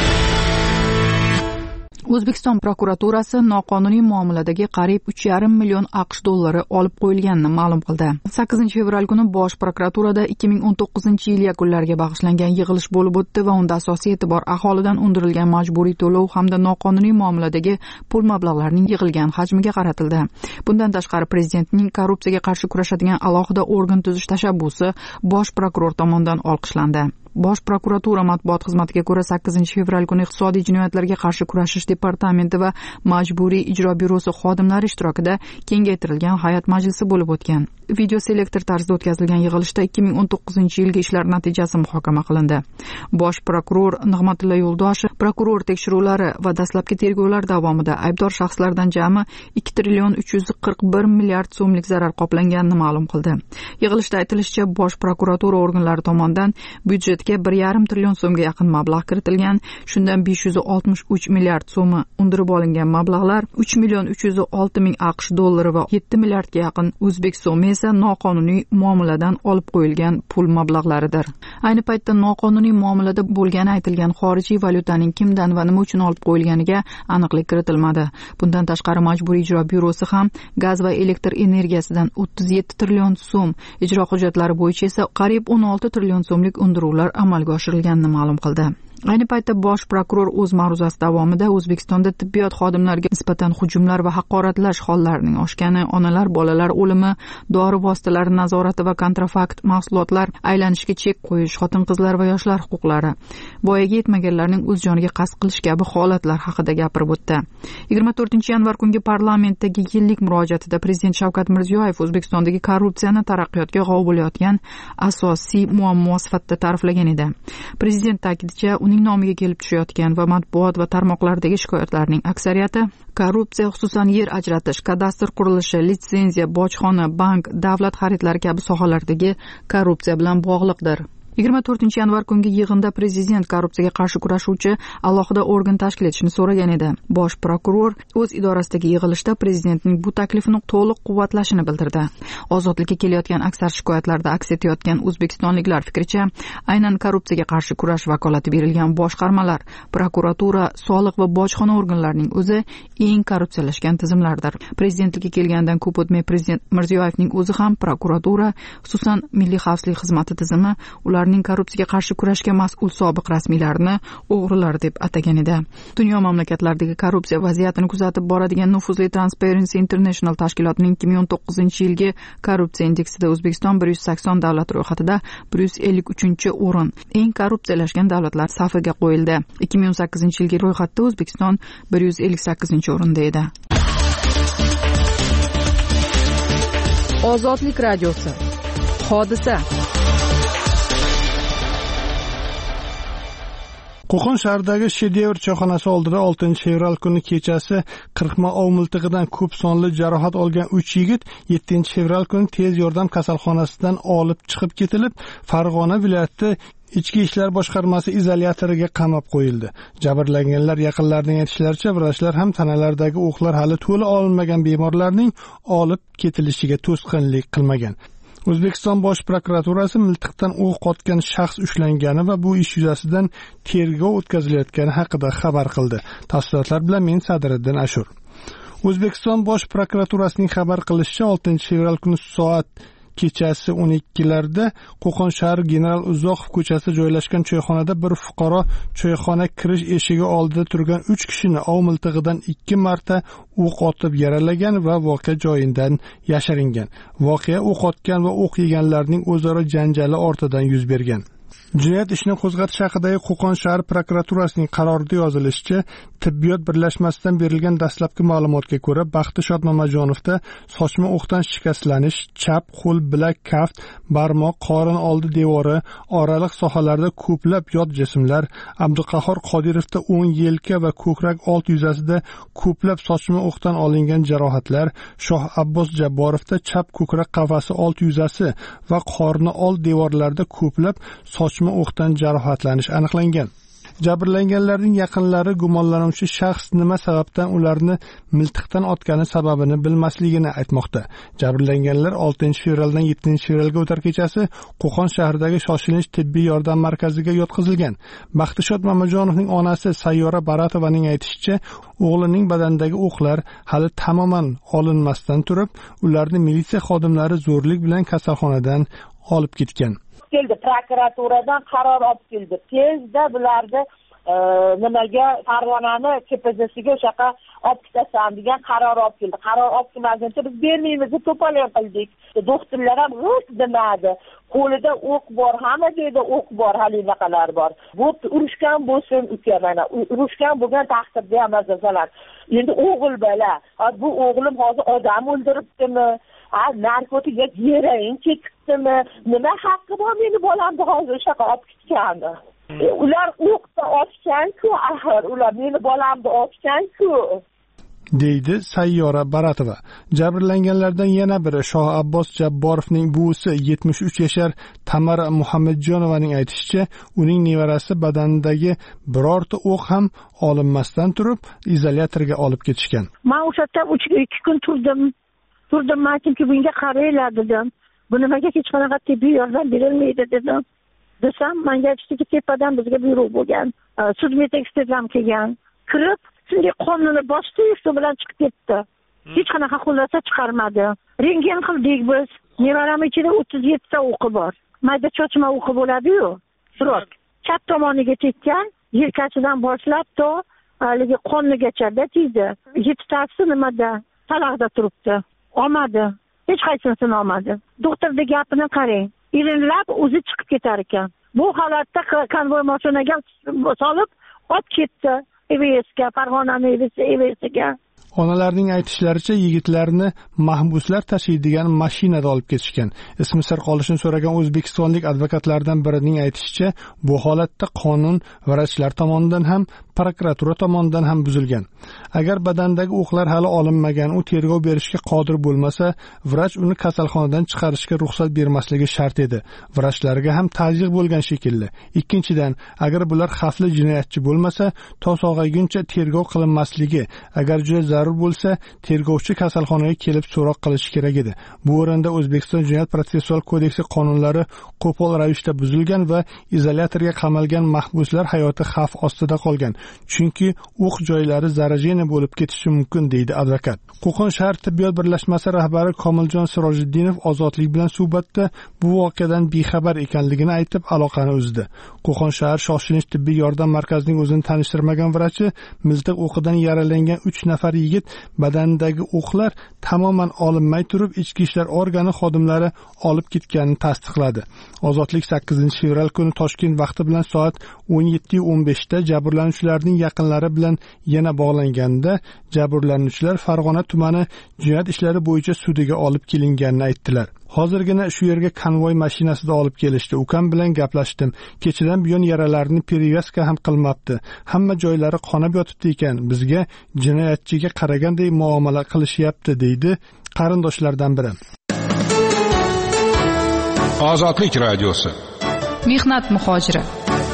O'zbekiston prokuraturasi noqonuniy muomaladagi qariyb 3,5 million AQSh dollari olib qo'yilganini ma'lum qildi. 8-fevral kuni Bosh prokuraturada 2019-yil yakunlariga bag'ishlangan yig'ilish bo'lib o'tdi va unda asosiy e'tibor aholidan undirilgan majburiy to'lov hamda noqonuniy muomaladagi pul mablag'larining yig'ilgan hajmiga qaratildi. Bundan tashqari prezidentning korrupsiyaga qarshi kurashadigan alohida organ tuzish tashabbusi Bosh prokuror tomonidan olqishlandi. Bosh prokuratura matbuot xizmatiga ko'ra 8-fevral kuni iqtisodiy jinoyatlarga qarshi kurashish departamenti va majburiy ijro byurosi xodimlari ishtirokida kengaytirilgan hay'at majlisi bo'lib o'tgan. Video selektor tarzida o'tkazilgan yig'ilishda 2019-yilgi ishlar natijasi muhokama qilindi. Bosh prokuror Nig'matilla Yo'ldoshev prokuror tekshiruvlari va dastlabki tergovlar davomida aybdor shaxslardan jami 2 trillion 341 milliard so'mlik zarar qoplanganini ma'lum qildi. Yig'ilishda aytilishicha, Bosh prokuratura organlari tomonidan byudjetga 1,5 trillion so'mga yaqin mablag' kiritilgan. Shundan 563 milliard so'mi undirib olingan mablag'lar 3 million 306 ming AQSh dollari va 7 milliardga yaqin o'zbek so'mi esa noqonuniy muomaladan olib qo'yilgan pul mablag'laridir. Ayni paytda noqonuniy muomalada bo'lgani aytilgan xorijiy valyutaning kimdan va nima uchun olib qo'yilganiga aniqlik kiritilmadi. Bundan tashqari majburiy ijro byurosi ham gaz va elektr energiyasidan 37 trillion so'm, ijro hujjatlari bo'yicha esa qariyb 16 trillion so'mlik undiruvlar amalga oshirilganini ma'lum qildi. Ayni paytda Bosh prokuror o'z ma'ruzasi davomida O'zbekistonda tibbiyot xodimlariga nisbatan hujumlar va haqoratlash hollarining oshgani, onalar, bolalar o'limi, dori vositalari nazorati va kontrafakt mahsulotlar aylanishiga chek qo'yish, xotin-qizlar va yoshlar huquqlari, voyaga yetmaganlarning o'z joniga qasd qilish kabi holatlar haqida gapirib o'tdi. 24-yanvar kungi parlamentdagi yillik murojaatida Prezident Shavkat Mirziyoyev O'zbekistondagi korrupsiyani taraqqiyotga g'ov bo'layotgan asosiy muammo sifatida ta'riflagan edi. Prezident ta'kidida uning nomiga kelib tushayotgan va matbuot va tarmoqlardagi shikoyatlarning aksariyati korrupsiya, xususan yer ajratish, kadastr qurilishi, litsenziya, bojxona, bank, davlat xaridlari kabi sohalardagi korrupsiya bilan bog'liqdir. 24-yanvar kungi yig'inda prezident korrupsiyaga qarshi kurashuvchi alohida organ tashkil etishni so'ragan edi. Bosh prokuror o'z idorasidagi yig'ilishda prezidentning bu taklifini to'liq quvvatlashini bildirdi. Ozodlikka kelayotgan aksar shikoyatlarda aks etayotgan o'zbekistonliklar fikricha, aynan korrupsiyaga qarshi kurash vakolati berilgan boshqarmalar, prokuratura, soliq va bojxona organlarining o'zi eng korrupsiyalashgan tizimlardir. Prezidentlikka kelgandan ko'p o'tmay prezident Mirziyoyevning o'zi ham prokuratura, xususan Milliy xavfsizlik xizmati tizimi, ular davlatlarining korrupsiyaga qarshi kurashga mas'ul sobiq rasmiylarni o'g'rilar deb atagan edi. Dunyo mamlakatlaridagi korrupsiya vaziyatini kuzatib boradigan nufuzli Transparency International tashkilotining 2019-yilgi korrupsiya indeksida O'zbekiston 180 davlat ro'yxatida 153-o'rin, eng korrupsiyalashgan davlatlar safiga qo'yildi. 2018-yilgi ro'yxatda O'zbekiston 158-o'rinda edi. Ozodlik radiosi. Hodisa. Qo'qon shahridagi Shedevr choyxonasi oldida 6-fevral kuni kechasi qirqma ov miltig'idan ko'p sonli jarohat olgan 3 yigit 7-fevral kuni tez yordam kasalxonasidan olib chiqib ketilib, Farg'ona viloyati Ichki ishlar boshqarmasi izolyatoriga qamab qo'yildi. Jabrlanganlar yaqinlarining aytishlaricha, vrachlar ham tanalaridagi o'qlar hali to'la olinmagan bemorlarning olib ketilishiga to'sqinlik qilmagan. O'zbekiston Bosh prokuraturasi miltiqdan o'q otgan shaxs ushlangani va bu ish yuzasidan tergov o'tkazilayotgani haqida xabar qildi. Tafsilotlar bilan men Sadriddin Ashur. O'zbekiston Bosh prokuraturasining xabar qilishicha, 6-fevral kuni soat kechasi 12larda Qo'qon shahri General Uzoqov ko'chasida joylashgan choyxonada bir fuqaro choyxona kirish eshigi oldida turgan 3 kishini ov miltig'idan 2 marta o'q otib yaralagan va voqea joyidan yashiringan. Voqea o'q otgan va o'q yeganlarning o'zaro janjali ortidan yuz bergan. Jinoyat ishini qo'zg'atish haqidagi Qo'qon shahar prokuraturasining qarorida yozilishicha, tibbiyot birlashmasidan berilgan dastlabki ma'lumotga ko'ra, Baxti Shodmamajonovda sochma o'qdan shikastlanish, chap qo'l, bilak, kaft, barmoq, qorin oldi devori, oraliq sohalarda ko'plab yot jismlar, Abduqahhor Qodirovda o'ng yelka va ko'krak old yuzasida ko'plab sochma o'qdan olingan jarohatlar, Shoh Abbos Jabborovda chap ko'krak qafasi old yuzasi va qorni old devorlarida ko'plab sochma o'qdan jarohatlanish aniqlangan. Jabrlanganlarning yaqinlari gumonlanuvchi shaxs nima sababdan ularni miltiqdan otgani sababini bilmasligini aytmoqda. Jabrlanganlar 6-fevraldan 7-fevralga o'tar kechasi Qo'qon shahridagi shoshilinch tibbiy yordam markaziga yotqizilgan. Baxtishod Mamajonovning onasi Sayyora Baratovaning aytishicha, o'g'lining badanidagi o'qlar hali tamoman olinmasdan turib, ularni militsiya xodimlari zo'rlik bilan kasalxonadan olib ketgan. Keldi, prokuraturadan qaror olib keldi. Tezda bularni nimaga Farg'onani KPZsiga o'shaqa olib ketasan degan qaror olib keldi. Qaror olib kelmaguncha biz bermaymiz deb to'polon qildik. Doktorlar ham g'ut demadi. Qo'lida o'q bor, hamma joyda o'q bor, halinaqalar bor. Bu urushgan bo'lsin uka, mana urushgan bo'lgan taqdirda ham mazalar. Endi o'g'il bola, bu o'g'lim hozir odam o'ldiribdimi? Narkotik heroin chekibdimi? Nima haqqi bor meni bolamni hozir o'shaqa olib ketgani? Ular o'qda otgan-ku, axir ular meni bolamni otgan-ku. deydi Sayyora Baratova. Jabrlanganlardan yana biri Shoh Abbos Jabborovning buvisi 73 yashar Tamara Muhammadjonovaning aytishicha, uning nevarasi badanidagi birorta o'q ham olinmasdan turib, izolyatorga olib ketishgan. Men o'sha yerda 2 kun turdim, aytdimki, bunga qaranglar dedim. Bu nimaga hech qanaqa tibbiy yordam berilmaydi dedim. Desam, menga aytishdiki, tepadan bizga buyruq bo'lgan. Sudmetekspertlar kelgan. Kirib, shunday qonini bosdi, shu bilan chiqib ketdi. Hech qanaqa xulosa chiqarmadi. Rentgen qildik biz. Nevaram ichida 37 ta o'qi bor. Mayda chochma o'qi bo'ladi-yu. Surok. Chap tomoniga tekkan, yelkasidan boshlab to haligi qonnigacha tegdi. 7 tasi nimada? Talaqda turibdi. Olmadi. Hech qaysini olmadi. Doktorning gapini qarang. Irinlab o'zi chiqib ketar ekan. Bu holatda konvoy mashinaga solib olib ketdi. EVSga, Farg'onaning EVSga. Onalarning aytishlaricha, yigitlarni mahbuslar tashiydigan mashinada olib ketishgan. Ismi sir qolishini so'ragan o'zbekistonlik advokatlardan birining aytishicha, bu holatda qonun vrachlar tomonidan ham, prokuratura tomonidan ham buzilgan. Agar badandagi o'qlar hali olinmagan, u tergov berishga qodir bo'lmasa, vrach uni kasalxonadan chiqarishga ruxsat bermasligi shart edi. Vrachlarga ham ta'ziq bo'lgan shekilli. Ikkinchidan, agar bular xavfli jinoyatchi bo'lmasa, to sog'ayguncha tergov qilinmasligi, agar juda zarur bo'lsa, tergovchi kasalxonaga kelib so'roq qilishi kerak edi. Bu o'rinda O'zbekiston Jinoyat protsessual kodeksi qonunlari qo'pol ravishda buzilgan va izolyatorga qamalgan mahbuslar hayoti xavf ostida qolgan. chunki o'q joylari zarajena bo'lib ketishi mumkin, deydi advokat. Qo'qon shahar tibbiyot birlashmasi rahbari Komiljon Sirojiddinov Ozodlik bilan suhbatda bu voqeadan bexabar ekanligini aytib aloqani uzdi. Qo'qon shahar shoshilinch tibbiy yordam markazining o'zini tanishtirmagan vrachi miltiq o'qidan yaralangan 3 nafar yigit badanidagi o'qlar tamoman olinmay turib ichki ishlar organi xodimlari olib ketganini tasdiqladi. Ozodlik 8-fevral kuni Toshkent vaqti bilan soat 17:15 da jabrlanuvchilarning yaqinlari bilan yana bog'langanda jabrlanuvchilar Farg'ona tumani jinoyat ishlari bo'yicha sudiga olib kelinganini aytdilar. Hozirgina shu yerga konvoy mashinasida olib kelishdi. Ukam bilan gaplashdim. Kechadan buyon yaralarni perevyaska ham qilmabdi. Hamma joylari qonab yotibdi ekan. Bizga jinoyatchiga qaraganday muomala qilishyapti, deydi qarindoshlardan biri. Ozodlik radiosi. Mehnat muhojiri.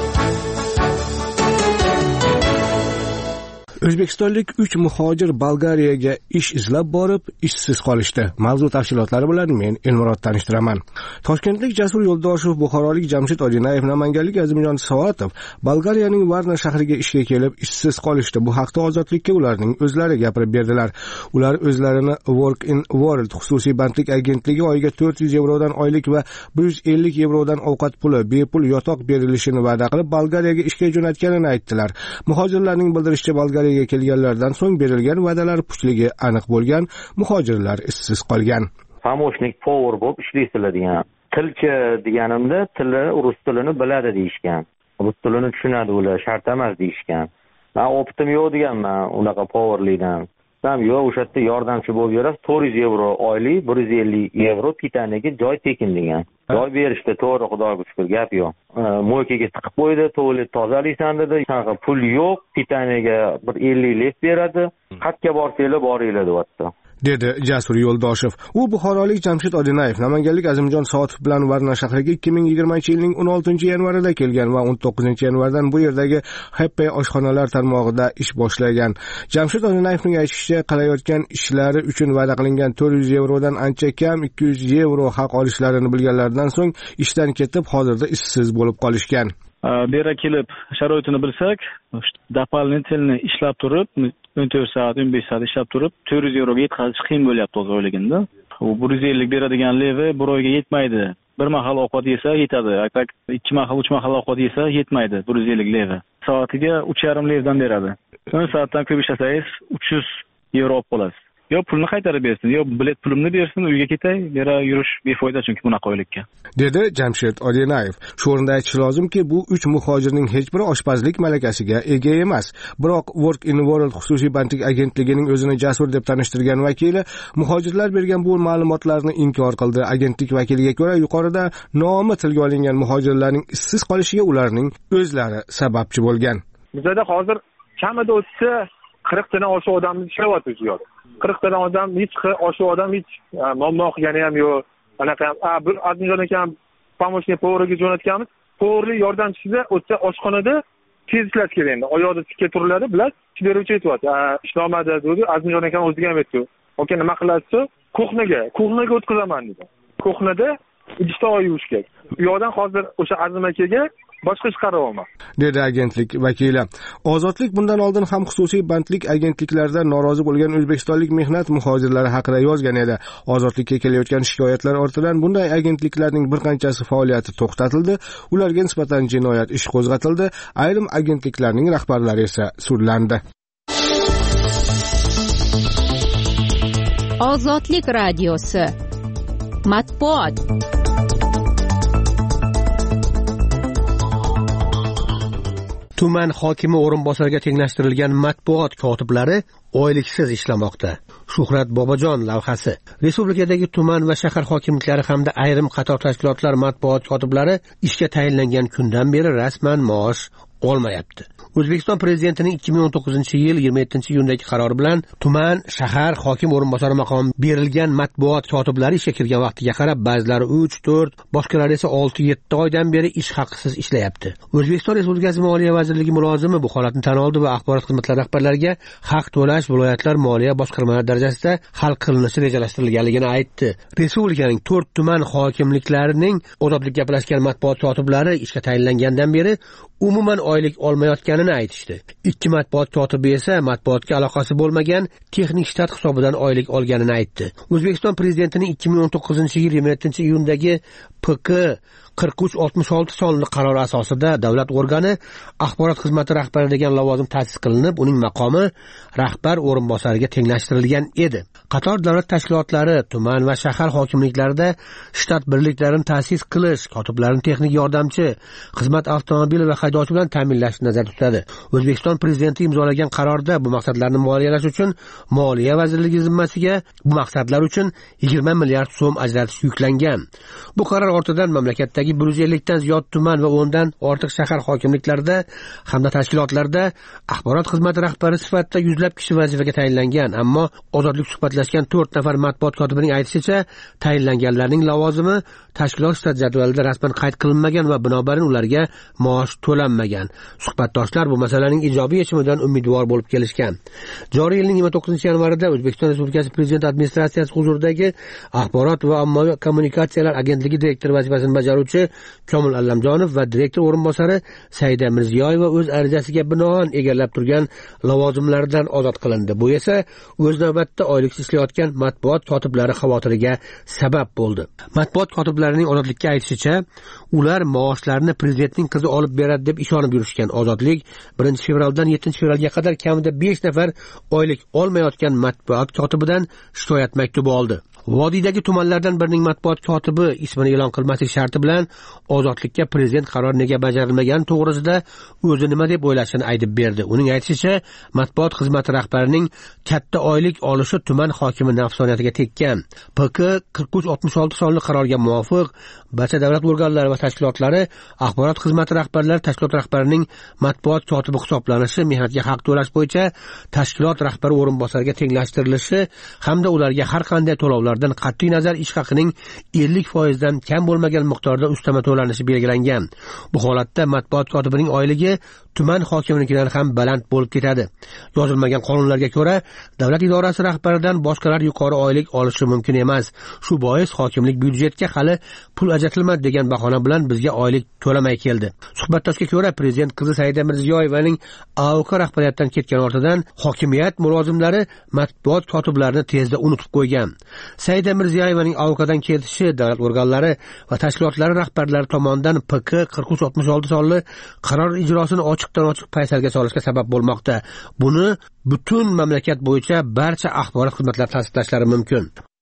O'zbekistonlik 3 muhojir Bolgariyaga ish izlab borib, ishsiz qolishdi. Mavzu tafsilotlari bilan men Elmurod tanishtiraman. Toshkentlik Jasur Yo'ldoshev, Buxorolik Jamshid Odinayev, Namanganlik Azimjon Savatov Bolgariyaning Varna shahriga ishga kelib ishsiz qolishdi. Bu haqda Ozodlikka ularning o'zlari gapirib berdilar. Ular o'zlarini Work in World xususiy bandlik agentligi oyiga 400 yevrodan oylik va 150 yevrodan ovqat puli, bepul yotoq berilishini va'da qilib Bolgariyaga ishga jo'natganini aytdilar. Muhojirlarning bildirishicha, Bolgariyaga kelganlardan so'ng berilgan va'dalar puchligi aniq bo'lgan, muhojirlar ishsiz qolgan. Pomochnik power bo'lib ishlaysizlar degan. Tilchi deganimda tili rus tilini biladi deyishgan. Rus tilini tushunadi ular, shart emas deyishgan. Men opitim yo'q deganman unaqa powerlikdan. Ham yo'q, o'sha yerda yordamchi bo'lib yurasiz, 400 yevro oylik, 150 yevro pitaniga joy tekin degan. Joy berishdi, to'g'ri, Xudoga shukr, gap yo'q. Mo'ykaga tiqib qo'ydi, tualet tozalaysan dedi. Sanaqa pul yo'q, pitaniga 50 lek beradi. Qayerga borsanglar boringlar deyapti. Dedi Jasur Yo'ldoshev. U Buxorolik Jamshid Odinayev, Namanganlik Azimjon Savatov bilan Varna shahriga 2020-yilning 16-yanvarida kelgan va 19-yanvardan bu yerdagi Happy oshxonalar tarmog'ida ish boshlagan. Jamshid Odinayevning aytishicha, qilayotgan ishlari uchun va'da qilingan 400 yevrodan ancha kam 200 yevro haq olishlarini bilganlaridan so'ng ishdan ketib, hozirda ishsiz bo'lib qolishgan. Bera kelib sharoitini bilsak, doполнительно ishlab turib, 14 soat, 15 soat ishlab turib, 400 yevroga yetkazish qiyin bo'lyapti o'zi o'yliganda. U 150 beradigan levi bir oyga yetmaydi. Bir mahal ovqat yesa yetadi. Tak 2 mahal, 3 mahal ovqat yesa yetmaydi 150 levi. Soatiga 3,5 levdan beradi. 10 soatdan ko'p ishlasangiz 300 yevro olib qolasiz. Yo pulni qaytarib bersin, yo bilet pulimni bersin, uyga ketay, yara yurish befoyda chunki bunaqa oylikka. Dedi Jamshid Odinayev. Shu o'rinda aytish lozimki, bu 3 muhojirning hech biri oshpazlik malakasiga ega emas. Biroq Work in World xususiy bandlik agentligining o'zini Jasur deb tanishtirgan vakili muhojirlar bergan bu ma'lumotlarni inkor qildi. Agentlik vakiliga ko'ra, yuqorida nomi tilga olingan muhojirlarning ishsiz qolishiga ularning o'zlari sababchi bo'lgan. Bizda hozir kamida o'tsa 40 tadan oshiq odamni ishlayapti shu yerda. 40 tadan odam hech oshiq odam hech muammo qilgani ham yo'q. Anaqa bir Admijon ekan pomochnik powerga jo'natganmiz. Powerli yordamchisi o'tsa oshxonada tez ishlash kerak endi. Oyoqda tikka turiladi, bilan beruvchi aytyapti. Ishlamadi dedi. Admijon ekan o'ziga ham aytdi. Oke, nima qilasiz? Kuxnaga o'tkazaman dedi. Kuxnada idishda yuvish kerak. U yoqdan hozir o'sha Azim akaga boshqa ish qarayapman, dedi agentlik vakili. Ozodlik bundan oldin ham xususiy bandlik agentliklarida norozi bo'lgan o'zbekistonlik mehnat muhojirlari haqida yozgan edi. Ozodlikka kelayotgan shikoyatlar ortidan bunday agentliklarning bir qanchasi faoliyati to'xtatildi, ularga nisbatan jinoyat ishi qo'zg'atildi, ayrim agentliklarning rahbarlari esa sudlandi. Ozodlik radiosi. Matbuot. Tuman hokimi o'rinbosariga tenglashtirilgan matbuot kotiblari oyliksiz ishlamoqda. Shuhrat Bobojon lavhasi. Respublikadagi tuman va shahar hokimliklari hamda ayrim qator tashkilotlar matbuot kotiblari ishga tayinlangan kundan beri rasman maosh olmayapti. O'zbekiston prezidentining 2019-yil 27-iyundagi qarori bilan tuman, shahar hokim o'rinbosari maqomi berilgan matbuot kotiblari ishga kirgan vaqtiga qarab ba'zilari 3-4, boshqalari esa 6-7 oydan beri ish haqisiz ishlayapti. O'zbekiston Respublikasi Moliya vazirligi mulozimi bu holatni tan oldi va axborot xizmatlari rahbarlariga haq to'lash viloyatlar moliya boshqarmalari darajasida hal qilinishi rejalashtirilganligini aytdi. Respublikaning 4 tuman hokimliklarining odoblik gaplashgan matbuot kotiblari ishga tayinlangandan beri umuman oylik olmayotganini aytishdi. Ikki matbuot kotibi esa matbuotga aloqasi bo'lmagan texnik shtat hisobidan oylik olganini aytdi. O'zbekiston prezidentining 2019-yil 27-iyundagi PK 4366 sonli qarori asosida davlat organi axborot xizmati rahbari degan lavozim ta'sis qilinib, uning maqomi rahbar o'rinbosariga tenglashtirilgan edi. Qator davlat tashkilotlari, tuman va shahar hokimliklarida shtat birliklarini ta'sis qilish, kotiblarni texnik yordamchi, xizmat avtomobili va haydovchi bilan ta'minlashni nazarda tutadi. O'zbekiston prezidenti imzolagan qarorda bu maqsadlarni moliyalash uchun Moliya vazirligi zimmasiga bu maqsadlar uchun 20 milliard so'm ajratish yuklangan. Bu qaror ortidan mamlakatdagi 150 dan ziyod tuman va 10 dan ortiq shahar hokimliklarida hamda tashkilotlarda axborot xizmati rahbari sifatida yuzlab kishi vazifaga tayinlangan, ammo ozodlik suhbatlashgan 4 nafar matbuot kotibining aytishicha, tayinlanganlarning lavozimi tashkilot shtat jadvalida rasman qayd qilinmagan va binobarin ularga maosh to'lanmagan. Suhbatdoshlar bu masalaning ijobiy yechimidan umidvor bo'lib kelishgan. Joriy yilning 29-yanvarida O'zbekiston Respublikasi Prezident administratsiyasi huzuridagi Axborot va ommaviy kommunikatsiyalar agentligi direktori vazifasini bajaruvchi Komil Allamjonov va direktor o'rinbosari Saida Mirziyoyeva o'z arizasiga binoan egallab turgan lavozimlaridan ozod qilindi. Bu esa o'z navbatida oyliksiz ishlayotgan matbuot kotiblari xavotiriga sabab bo'ldi. Matbuot kotiblarining ozodlikka aytishicha, ular maoshlarini prezidentning qizi olib beradi deb ishonib yurishgan. Ozodlik 1-fevraldan 7-fevralga qadar kamida 5 nafar oylik olmayotgan matbuot kotibidan shikoyat maktubi oldi. Vodiydagi tumanlardan birining matbuot kotibi ismini e'lon qilmaslik sharti bilan ozodlikka prezident qarori nega bajarilmagani to'g'risida o'zi nima deb o'ylashini aytib berdi. Uning aytishicha, matbuot xizmati rahbarining katta oylik olishi tuman hokimi nafsoniyatiga tekkan. PK 4366 sonli qarorga muvofiq barcha davlat organlari va tashkilotlari axborot xizmati rahbarlari tashkilot rahbarining matbuot kotibi hisoblanishi, mehnatga haq to'lash bo'yicha tashkilot rahbari o'rinbosariga tenglashtirilishi hamda ularga har qanday to'lovlardan qat'iy nazar ish haqining 50% dan kam bo'lmagan miqdorda ustama to'lanishi belgilangan. Bu holatda matbuot kotibining oyligi tuman hokimligidan ham baland bo'lib ketadi. Yozilmagan qonunlarga ko'ra, davlat idorasi rahbaridan boshqalar yuqori oylik olishi mumkin emas. Shu bois hokimlik byudjetga hali pul ajratilmadi degan bahona bilan bizga oylik to'lamay keldi. Suhbatdoshga ko'ra, prezident qizi Saida Mirziyoyevaning AOK rahbariyatdan ketgan ortidan hokimiyat mulozimlari matbuot kotiblarini tezda unutib qo'ygan. Saida Mirziyoyevaning AOKdan ketishi davlat organlari va tashkilotlari rahbarlari tomonidan PK 4366 sonli qaror ijrosini ochiqdan-ochiq paysalga solishga sabab bo'lmoqda. Buni butun mamlakat bo'yicha barcha axborot xizmatlari tasdiqlashlari mumkin.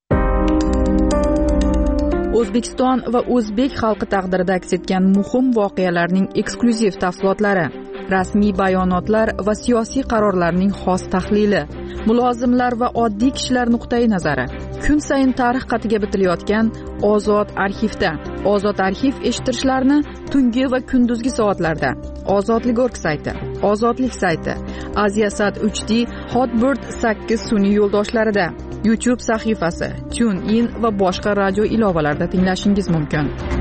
O'zbekiston va o'zbek xalqi taqdirida aks etgan muhim voqealarning eksklyuziv tafsilotlari, rasmiy bayonotlar va siyosiy qarorlarning xos tahlili, mulozimlar va oddiy kishilar nuqtai nazari. Kun sayin tarix qatiga bitilayotgan Ozod arxivda. Ozod arxiv eshittirishlarni tungi va kunduzgi soatlarda Ozodlik.org sayti, Ozodlik sayti, Aziasat 3D, Hotbird 8 sun'iy yo'ldoshlarida, YouTube sahifasi, TuneIn va boshqa radio ilovalarida tinglashingiz mumkin.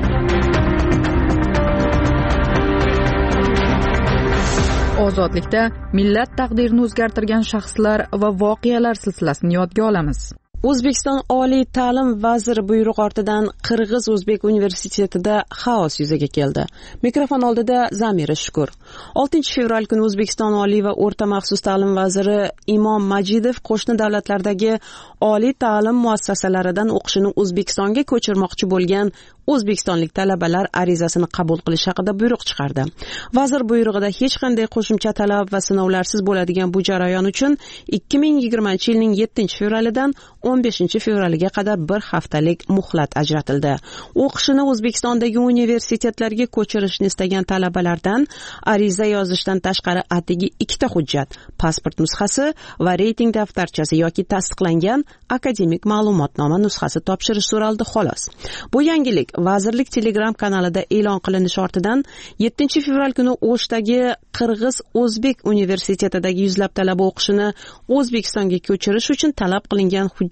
Ozodlikda millat taqdirini o'zgartirgan shaxslar va voqealar silsilasini yodga olamiz. O'zbekiston Oliy ta'lim vaziri buyrug'i ortidan Qirg'iz-O'zbek universitetida xaos yuzaga keldi. Mikrofon oldida Zamira Shukur. 6-fevral kuni O'zbekiston Oliy va o'rta maxsus ta'lim vaziri Imom Majidov qo'shni davlatlardagi oliy ta'lim muassasalaridan o'qishini O'zbekistonga ko'chirmoqchi bo'lgan o'zbekistonlik talabalar arizasini qabul qilish haqida buyruq chiqardi. Vazir buyrug'ida hech qanday qo'shimcha talab va sinovlarsiz bo'ladigan bu jarayon uchun 2020-yilning 7-fevralidan 15-fevraliga qadar bir haftalik muhlat ajratildi. O'qishini O'zbekistondagi universitetlarga ko'chirishni istagan talabalardan ariza yozishdan tashqari atigi 2 hujjat, pasport nusxasi va reyting daftarchasi yoki tasdiqlangan akademik ma'lumotnoma nusxasi topshirish so'raldi xolos. Bu yangilik vazirlik Telegram kanalida e'lon qilinishi ortidan 7-fevral kuni O'shdagi Qirg'iz-O'zbek universitetidagi yuzlab talaba o'qishini O'zbekistonga ko'chirish uchun talab qilingan hujjat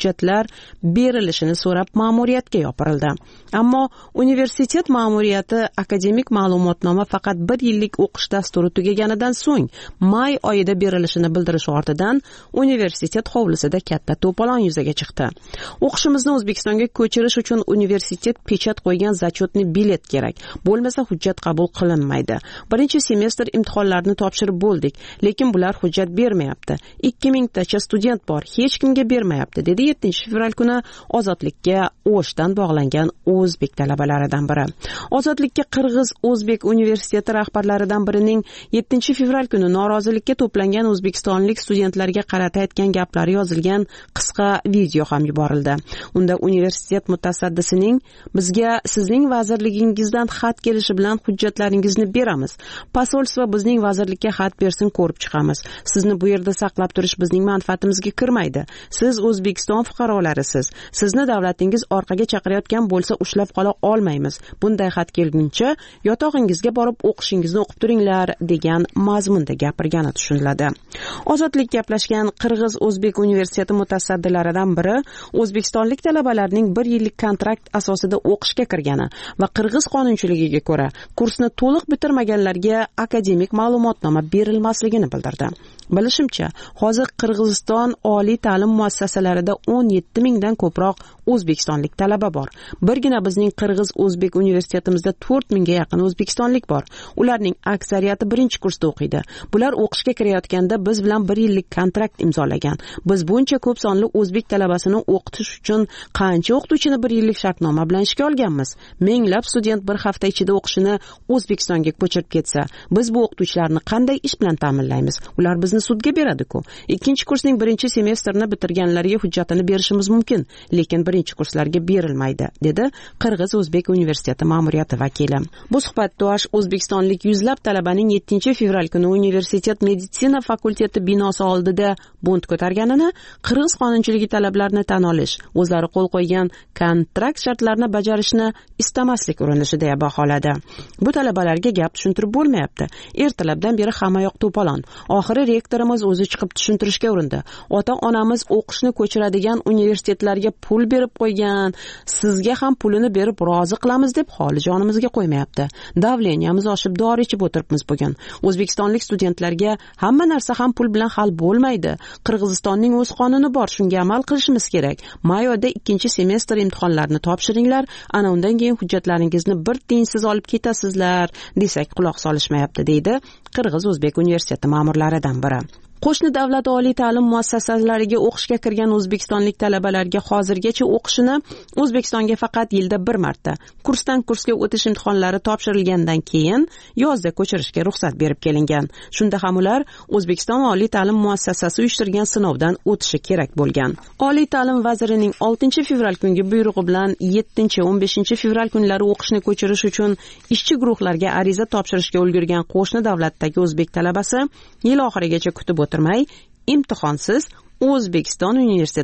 hujjatlar berilishini so'rab ma'muriyatga yopirildi. Ammo universitet ma'muriyati akademik ma'lumotnoma faqat 1 yillik o'qish dasturi tugaganidan so'ng may oyida berilishini bildirish ortidan universitet hovlisida katta to'polon yuzaga chiqdi. O'qishimizni O'zbekistonga ko'chirish uchun universitet pechat qo'ygan zachotni bilet kerak. Bo'lmasa hujjat qabul qilinmaydi. Birinchi semestr imtihonlarini topshirib bo'ldik, lekin bular hujjat bermayapti. 2000 tacha student bor, hech kimga bermayapti, dedi 7-fevral kuni Ozodlikka O'shdan bog'langan o'zbek talabalaridan biri. Ozodlikka Qirg'iz-O'zbek universiteti rahbarlaridan birining 7-fevral kuni norozilikka to'plangan o'zbekistonlik studentlarga qarata aytgan gaplari yozilgan qisqa video ham yuborildi. Unda universitet mutasaddisining bizga sizning vazirligingizdan xat kelishi bilan hujjatlaringizni beramiz. Posolstvo bizning vazirlikka xat bersin, ko'rib chiqamiz. Sizni bu yerda saqlab turish bizning manfaatimizga kirmaydi. Siz O'zbekiston fuqarolarisiz. Sizni davlatingiz orqaga chaqirayotgan bo'lsa ushlab qola olmaymiz. Bunday xat kelguncha yotog'ingizga borib o'qishingizni o'qib turinglar degan mazmunda gapirgani tushuniladi. Ozodlik gaplashgan Qirg'iz-O'zbek universiteti mutasaddilaridan biri o'zbekistonlik talabalarning 1 yillik kontrakt asosida o'qishga kirgani va qirg'iz qonunchiligiga ko'ra kursni to'liq bitirmaganlarga akademik ma'lumotnoma berilmasligini bildirdi. Bilishimcha, hozir Qirg'iziston oliy ta'lim muassasalarida 17 mingdan ko'proq o'zbekistonlik talaba bor. Birgina bizning Qirg'iz-O'zbek universitetimizda 4 mingga yaqin o'zbekistonlik bor. Ularning aksariyati 1-kursda o'qiydi. Bular o'qishga kirayotganda biz bilan 1 yillik kontrakt imzolagan. Biz buncha ko'p sonli o'zbek talabasini o'qitish uchun qancha o'qituvchini 1 yillik shartnoma bilan ishga olganmiz. Minglab student bir hafta ichida o'qishini O'zbekistonga ko'chirib ketsa, biz bu o'qituvchilarni qanday ish bilan ta'minlaymiz? Ular bizni sudga beradi-ku. 2-kursning 1-semestrini bitirganlarga hujjatini berishimiz mumkin, lekin 1-kurslarga berilmaydi, dedi Qirg'iz-O'zbek universiteti ma'muriyati vakili. Bu suhbatdosh o'zbekistonlik yuzlab talabaning 7-fevral kuni universitet meditsina fakulteti binosi oldida bunt ko'targanini, qirg'iz qonunchiligi talablarini tan olish, o'zlari qo'l qo'ygan kontrakt shartlarini bajarishni istamaslik urinishi deya baholadi. Bu talabalarga gap tushuntirib bo'lmayapti. Ertalabdan beri hamma yoq to'polon. Oxiri rektorimiz o'zi chiqib tushuntirishga urindi. Ota-onamiz o'qishni ko'chiradigan universitetlarga pul berib qo'ygan, sizga ham pulini berib rozi qilamiz deb holi jonimizga qo'ymayapti. Davleniyamiz oshib dori ichib o'tiribmiz bugun. O'zbekistonlik studentlarga hamma narsa ham pul bilan hal bo'lmaydi. Qirg'izistonning o'z qonuni bor, shunga amal qilishimiz kerak. May oyida 2-semestr imtihonlarini topshiringlar, ana undan keyin hujjatlaringizni bir tiyinsiz olib ketasizlar, desak quloq solishmayapti, deydi Qirg'iz-O'zbek universiteti ma'murlaridan biri. Qo'shni davlat oliy ta'lim muassasalariga o'qishga kirgan o'zbekistonlik talabalarga hozirgacha o'qishini O'zbekistonga faqat yilda 1 marta kursdan kursga o'tish imtihonlari topshirilgandan keyin yozda ko'chirishga ruxsat berib kelingan. Shunda ham ular O'zbekiston oliy ta'lim muassasasi uyushtirgan sinovdan o'tishi kerak bo'lgan. Oliy ta'lim vazirining 6-fevral kungi buyrug'i bilan 7-15-fevral kunlari o'qishni ko'chirish uchun ishchi guruhlarga ariza topshirishga ulgurgan qo'shni davlatdagi o'zbek talabasi yil oxirigacha kutib o'tirmay imtihonsiz O'zbekiston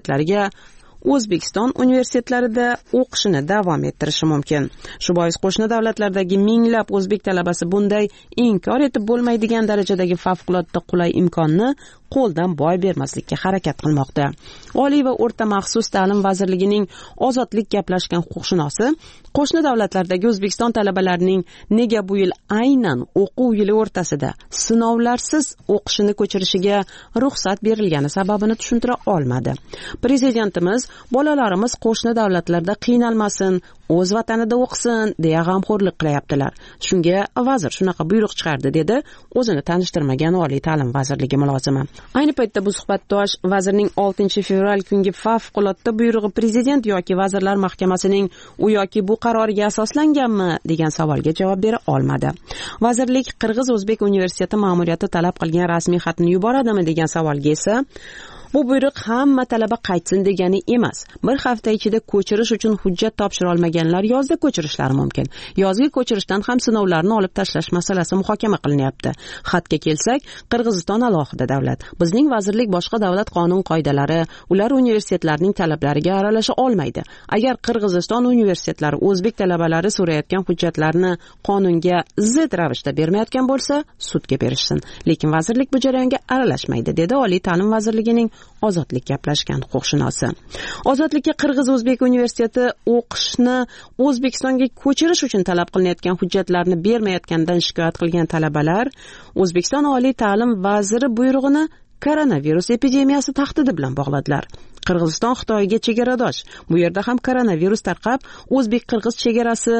universitetlarida o'qishini davom ettirishi mumkin. Shu bois qo'shni davlatlardagi minglab o'zbek talabasi bunday inkor etib bo'lmaydigan darajadagi favqulodda qulay imkonni qo'ldan boy bermaslikka harakat qilmoqda. Oliy va o'rta maxsus ta'lim vazirligining ozodlik gaplashgan huquqshunosi qo'shni davlatlardagi O'zbekiston talabalarining nega bu yil aynan o'quv yili o'rtasida sinovlarsiz o'qishini ko'chirishiga ruxsat berilgani sababini tushuntira olmadi. Prezidentimiz bolalarimiz qo'shni davlatlarda qiynalmasin, o'z vatanida o'qisin deya g'amxo'rlik qilyaptilar. Shunga vazir shunaqa buyruq chiqardi, dedi o'zini tanishtirmagan Oliy ta'lim vazirligi mulozimi. Ayni paytda bu suhbatdosh vazirning 6-fevral kungi favqulodda buyrug'i prezident yoki vazirlar mahkamasining u yoki bu qaroriga asoslanganmi degan savolga javob bera olmadi. Vazirlik Qirg'iz-O'zbek universiteti ma'muriyati talab qilgan rasmiy xatni yuboradimi degan savolga esa bu buyruq hamma talaba qaytsin degani emas. Bir hafta ichida ko'chirish uchun hujjat topshira olmaganlar yozda ko'chirishlari mumkin. Yozgi ko'chirishdan ham sinovlarni olib tashlash masalasi muhokama qilinyapti. Xatga kelsak, Qirg'iziston alohida davlat. Bizning vazirlik boshqa davlat qonun qoidalari, ular universitetlarning talablariga aralasha olmaydi. Agar Qirg'iziston universitetlari o'zbek talabalari so'rayotgan hujjatlarni qonunga zid ravishda bermayotgan bo'lsa, sudga berishsin. Lekin vazirlik bu jarayonga aralashmaydi, dedi Oliy ta'lim vazirligining Ozodlik gaplashgan huquqshunosi. Ozodlikka Qirg'iz O'zbek universiteti o'qishni O'zbekistonga ko'chirish uchun talab qilinayotgan hujjatlarni bermayotganidan shikoyat qilgan talabalar O'zbekiston oliy ta'lim vaziri buyrug'ini koronavirus epidemiyasi tahdidi bilan bog'ladilar. Qirg'iziston Xitoyga chegaradosh. Bu yerda ham koronavirus tarqab, O'zbek-Qirg'iz chegarasi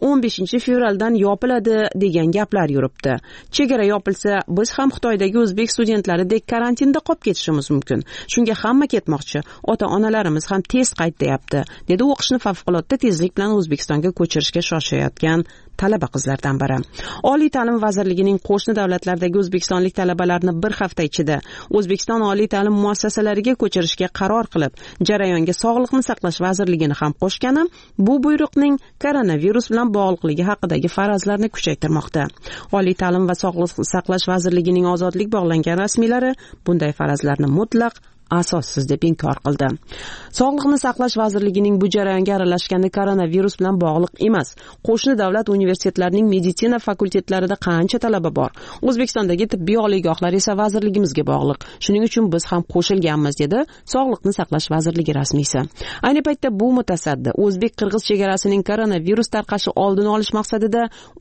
15 fevraldan yopiladi degan gaplar yuribdi. Chegara yopilsa, biz ham Xitoydagi o'zbek studentlaridek karantinda qolib ketishimiz mumkin. Shunga hamma ketmoqchi. Ota-onalarimiz ham tez qayt deyapti, dedi o'qishni favqulodda tezlik bilan O'zbekistonga ko'chirishga shoshayotgan talaba qizlardan biri. Oliy ta'lim vazirligining qo'shni davlatlardagi o'zbekistonlik talabalarni bir hafta ichida O'zbekiston oliy ta'lim muassasalariga ko'chirishga qaror qilib, jarayonga Sog'liqni saqlash vazirligini ham qo'shgani bu buyruqning koronavirus bilan bog'liqligi haqidagi farazlarni kuchaytirmoqda. Oliy ta'lim va Sog'liqni saqlash vazirligining ozodlik bog'langan rasmiylari bunday farazlarni mutlaq asossiz deb inkor qildi. Sog'liqni saqlash vazirligining bu jarayonga aralashgani koronavirus bilan bog'liq emas. Qo'shni davlat universitetlarining meditsina fakultetlarida qancha talaba bor. O'zbekistondagi tibbiy oliygohlar esa vazirligimizga bog'liq. Shuning uchun biz ham qo'shilganmiz, dedi Sog'liqni saqlash vazirligi rasmiysi. Ayni paytda bu mutasaddi O'zbek-Qirg'iz chegarasining koronavirus tarqashi oldini olish maqsadida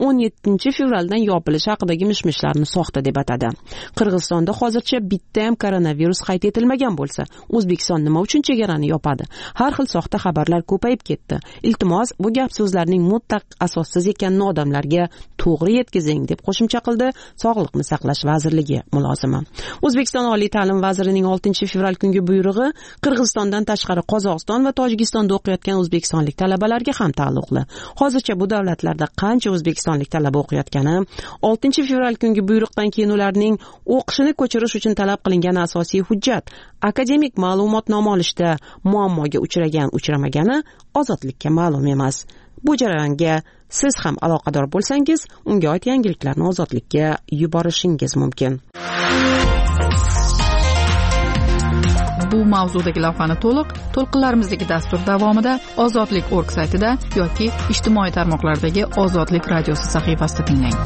17 fevraldan yopilishi haqidagi mishmishlarni soxta deb atadi. Qirg'izistonda hozircha bitta ham koronavirus qayd etilmagan bo'lsa, O'zbekiston nima uchun chegarani yopadi? Har xil soxta xabarlar ko'payib ketdi. Iltimos, bu gap so'zlarning mutlaq asossiz ekanini odamlarga to'g'ri yetkazing, deb qo'shimcha qildi Sog'liqni saqlash vazirligi mulozimi. O'zbekiston oliy ta'lim vazirining 6 fevral kungi buyrug'i Qirg'izistondan tashqari Qozog'iston va Tojikistonda o'qiyotgan o'zbekistonlik talabalarga ham taalluqli. Hozircha bu davlatlarda qancha o'zbekistonlik talaba o'qiyotgani, 6 fevral kungi buyruqdan keyin ularning o'qishini ko'chirish uchun talab qilingan asosiy hujjat akademik ma'lumotnoma olishda muammoga uchramagani ozodlikka ma'lum emas. Bu jarayonga siz ham aloqador bo'lsangiz, unga oid yangiliklarni ozodlikka yuborishingiz mumkin. Bu mavzudagi lavhani to'lqinlarimizdagi dastur davomida ozodlik.org saytida yoki ijtimoiy tarmoqlardagi Ozodlik radiosi sahifasida tinglang.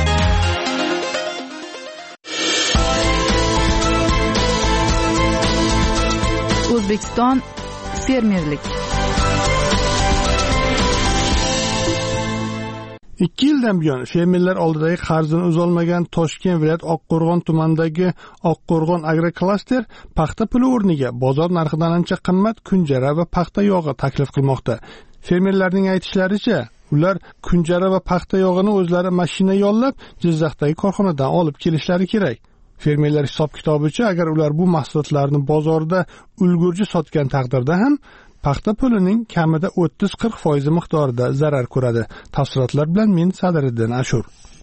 O'zbekiston fermerlik. 2 yildan buyon fermerlar oldidagi qarzini uzolmagan Toshkent viloyat Oqqo'rg'on tumanidagi Oqqo'rg'on agroklaster paxta puli o'rniga bozor narxidan ancha qimmat kunjara va paxta yog'i taklif qilmoqda. Fermerlarning aytishlaricha, ular kunjara va paxta yog'ini o'zlari mashina yollab Jizzaxdagi korxonadan olib kelishlari kerak. Fermerlar hisob-kitobicha, agar ular bu mahsulotlarni bozorda ulgurji sotgan taqdirda ham paxta pulining kamida 30-40% miqdorida zarar ko'radi. Tafsilotlar bilan men Sadiriddin Ashur.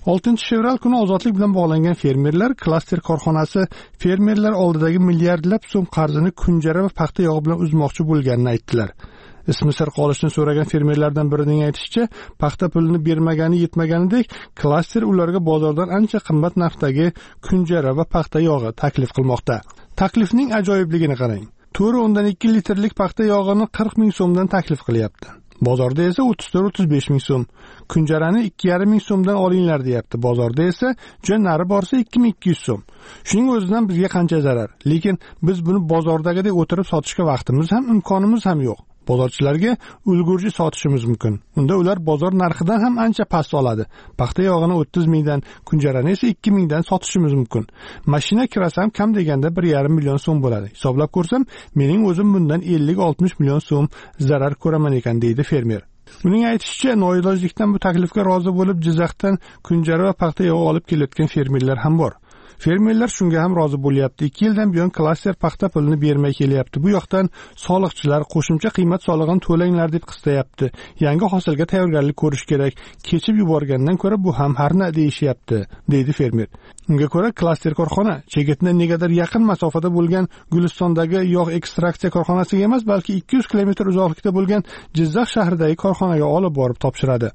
6 fevral kuni ozodlik bilan bog'langan fermerlar klaster korxonasi fermerlar oldidagi milliardlab so'm qarzini kunjara va paxta yog'i bilan uzmoqchi bo'lganini aytdilar. Ismi sir qolishini so'ragan fermerlardan birining aytishicha, paxta pulini bermagani yetmaganidek, klaster ularga bozordan ancha qimmat narxdagi kunjara va paxta yog'i taklif qilmoqda. Taklifning ajoyibligini qarang. To'ri undan 2 litrlik paxta yog'ini 40 ming so'mdan taklif qilyapti. Bozorda esa 34-35 ming so'm. Kunjarani 2,5 ming so'mdan olinglar deyapti. Bozorda esa juda nari borsa 2200 so'm. Shuning o'zidan bizga qancha zarar. Lekin biz buni bozordagidek o'tirib sotishga vaqtimiz ham, imkonimiz ham yo'q. Bozorchilarga ulgurji sotishimiz mumkin. Unda ular bozor narxidan ham ancha past oladi. Paxta yog'ini 30 mingdan, kunjarani esa 2 mingdan sotishimiz mumkin. Mashina kirasi ham kam deganda 1,5 million so'm bo'ladi. Hisoblab ko'rsam, mening o'zim bundan 50-60 million so'm zarar ko'raman ekan, deydi fermer. Uning aytishicha, noilojlikdan bu taklifga rozi bo'lib Jizzaxdan kunjara va paxta yog'i olib kelayotgan fermerlar ham bor. Fermerlar shunga ham rozi bo'lyapti. 2 yildan buyon klaster paxta pulini bermay kelyapti. Bu yoqdan soliqchilar qo'shimcha qiymat solig'ini to'langlar deb qistayapti. Yangi hosilga tayyorgarlik ko'rish kerak. Kechib yuborgandan ko'ra bu ham harna deyishyapti, deydi fermer. Unga ko'ra klaster korxona chegitni negadir yaqin masofada bo'lgan Gulistondagi yog' ekstraksiya korxonasiga emas, balki 200 kilometr uzoqlikda bo'lgan Jizzax shahridagi korxonaga olib borib topshiradi.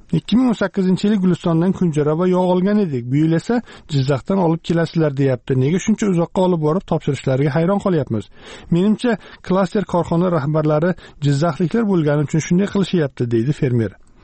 2018-yili Gulistondan kunjara va yog' olgan edik. Bu yil esa Jizzaxdan olib kelasizlar deyapti. Nega shuncha uzoqqa olib borib topshirishlariga hayron qolyapmiz. Menimcha, klaster korxona rahbarlari jizzaxliklar bo'lgani uchun shunday qilishyapti, deydi fermer.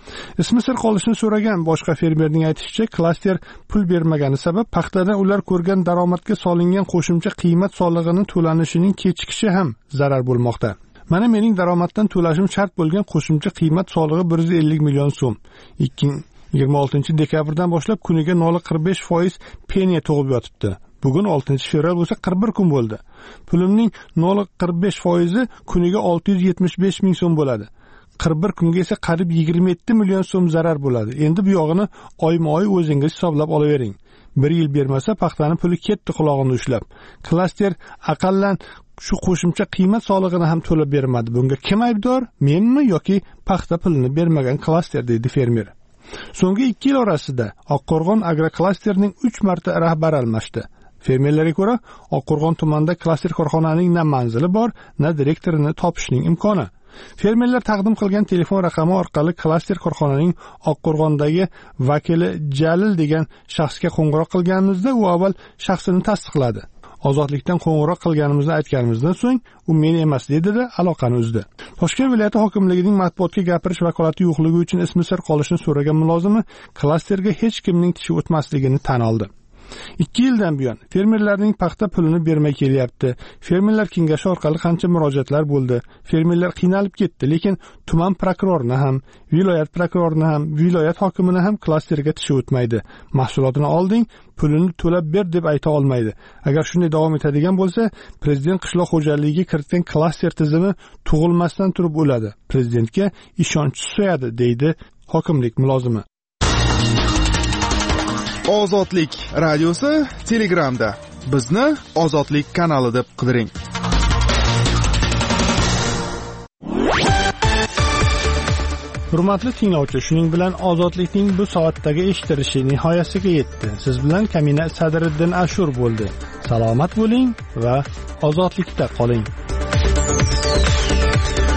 Ismi sir qolishini so'ragan boshqa fermerning aytishicha, klaster pul bermagani sabab paxtadan ular ko'rgan daromadga solingan qo'shimcha qiymat solig'ini to'lanishining kechikishi ham zarar bo'lmoqda. Mana mening daromaddan to'lashim shart bo'lgan qo'shimcha qiymat solig'i 150 million so'm. 26-dekabrdan boshlab kuniga 0.45% peniya tug'ib yotibdi. Bugun 6-fevral bo'lsa 41 kun bo'ldi. Pulimning 0.45% kuniga 675 ming so'm bo'ladi. 41 kunga esa qariyb 27 million so'm zarar bo'ladi. Endi bu yog'ini oyma-oy o'zingiz hisoblab olavering. 1 yil bermasa paxtani puli ketdi qulog'ini ushlab. Klaster aqallan shu qo'shimcha qiymat solig'ini ham to'lab bermadi. Bunga kim aybdor? Menmi yoki paxta pulini bermagan klaster, deydi fermer. So'nggi 2 yil orasida Oqqo'rg'on agroklasterning 3 marta rahbari almashdi. Fermerlarga ko'ra, Oqqo'rg'on tumanida klaster korxonaning na manzili bor, na direktorini topishning imkoni. Fermerlar taqdim qilgan telefon raqami orqali klaster korxonaning Oqqo'rg'ondagi vakili Jalil degan shaxsga qo'ng'iroq qilganimizda, u avval shaxsini tasdiqladi. Ozodlikdan qo'ng'iroq qilganimizni aytganimizdan so'ng u men emas dedi-da aloqani uzdi. Toshkent viloyati hokimligining matbuotga gapirish vakolati yo'qligi uchun ismi sir qolishini so'ragan mulozimi klasterga hech kimning tishi o'tmasligini tan oldi. 2 yildan buyon fermerlarning paxta pulini bermay kelyapti. Fermerlar kengashi orqali qancha murojaatlar bo'ldi. Fermerlar qiynalib ketdi, lekin tuman prokurorini ham, viloyat prokurorini ham, viloyat hokimini ham klasterga tishi o'tmaydi. Mahsulotini olding, pulini to'lab ber deb ayta olmaydi. Agar shunday davom etadigan bo'lsa, prezident qishloq xo'jaligiga kiritgan klaster tizimi tug'ilmasdan turib o'ladi. Prezidentga ishonch so'yadi, deydi hokimlik mulozimi. Ozodlik radiosi Telegramda. Bizni Ozodlik kanali deb qidiring. Hurmatli tinglovchi, shuning bilan Ozodlikning bu soatdagi eshitilishi nihoyasiga yetdi. Siz bilan Kamina Sadriddin Ashur bo'ldi. Salomat bo'ling va ozodlikda qoling.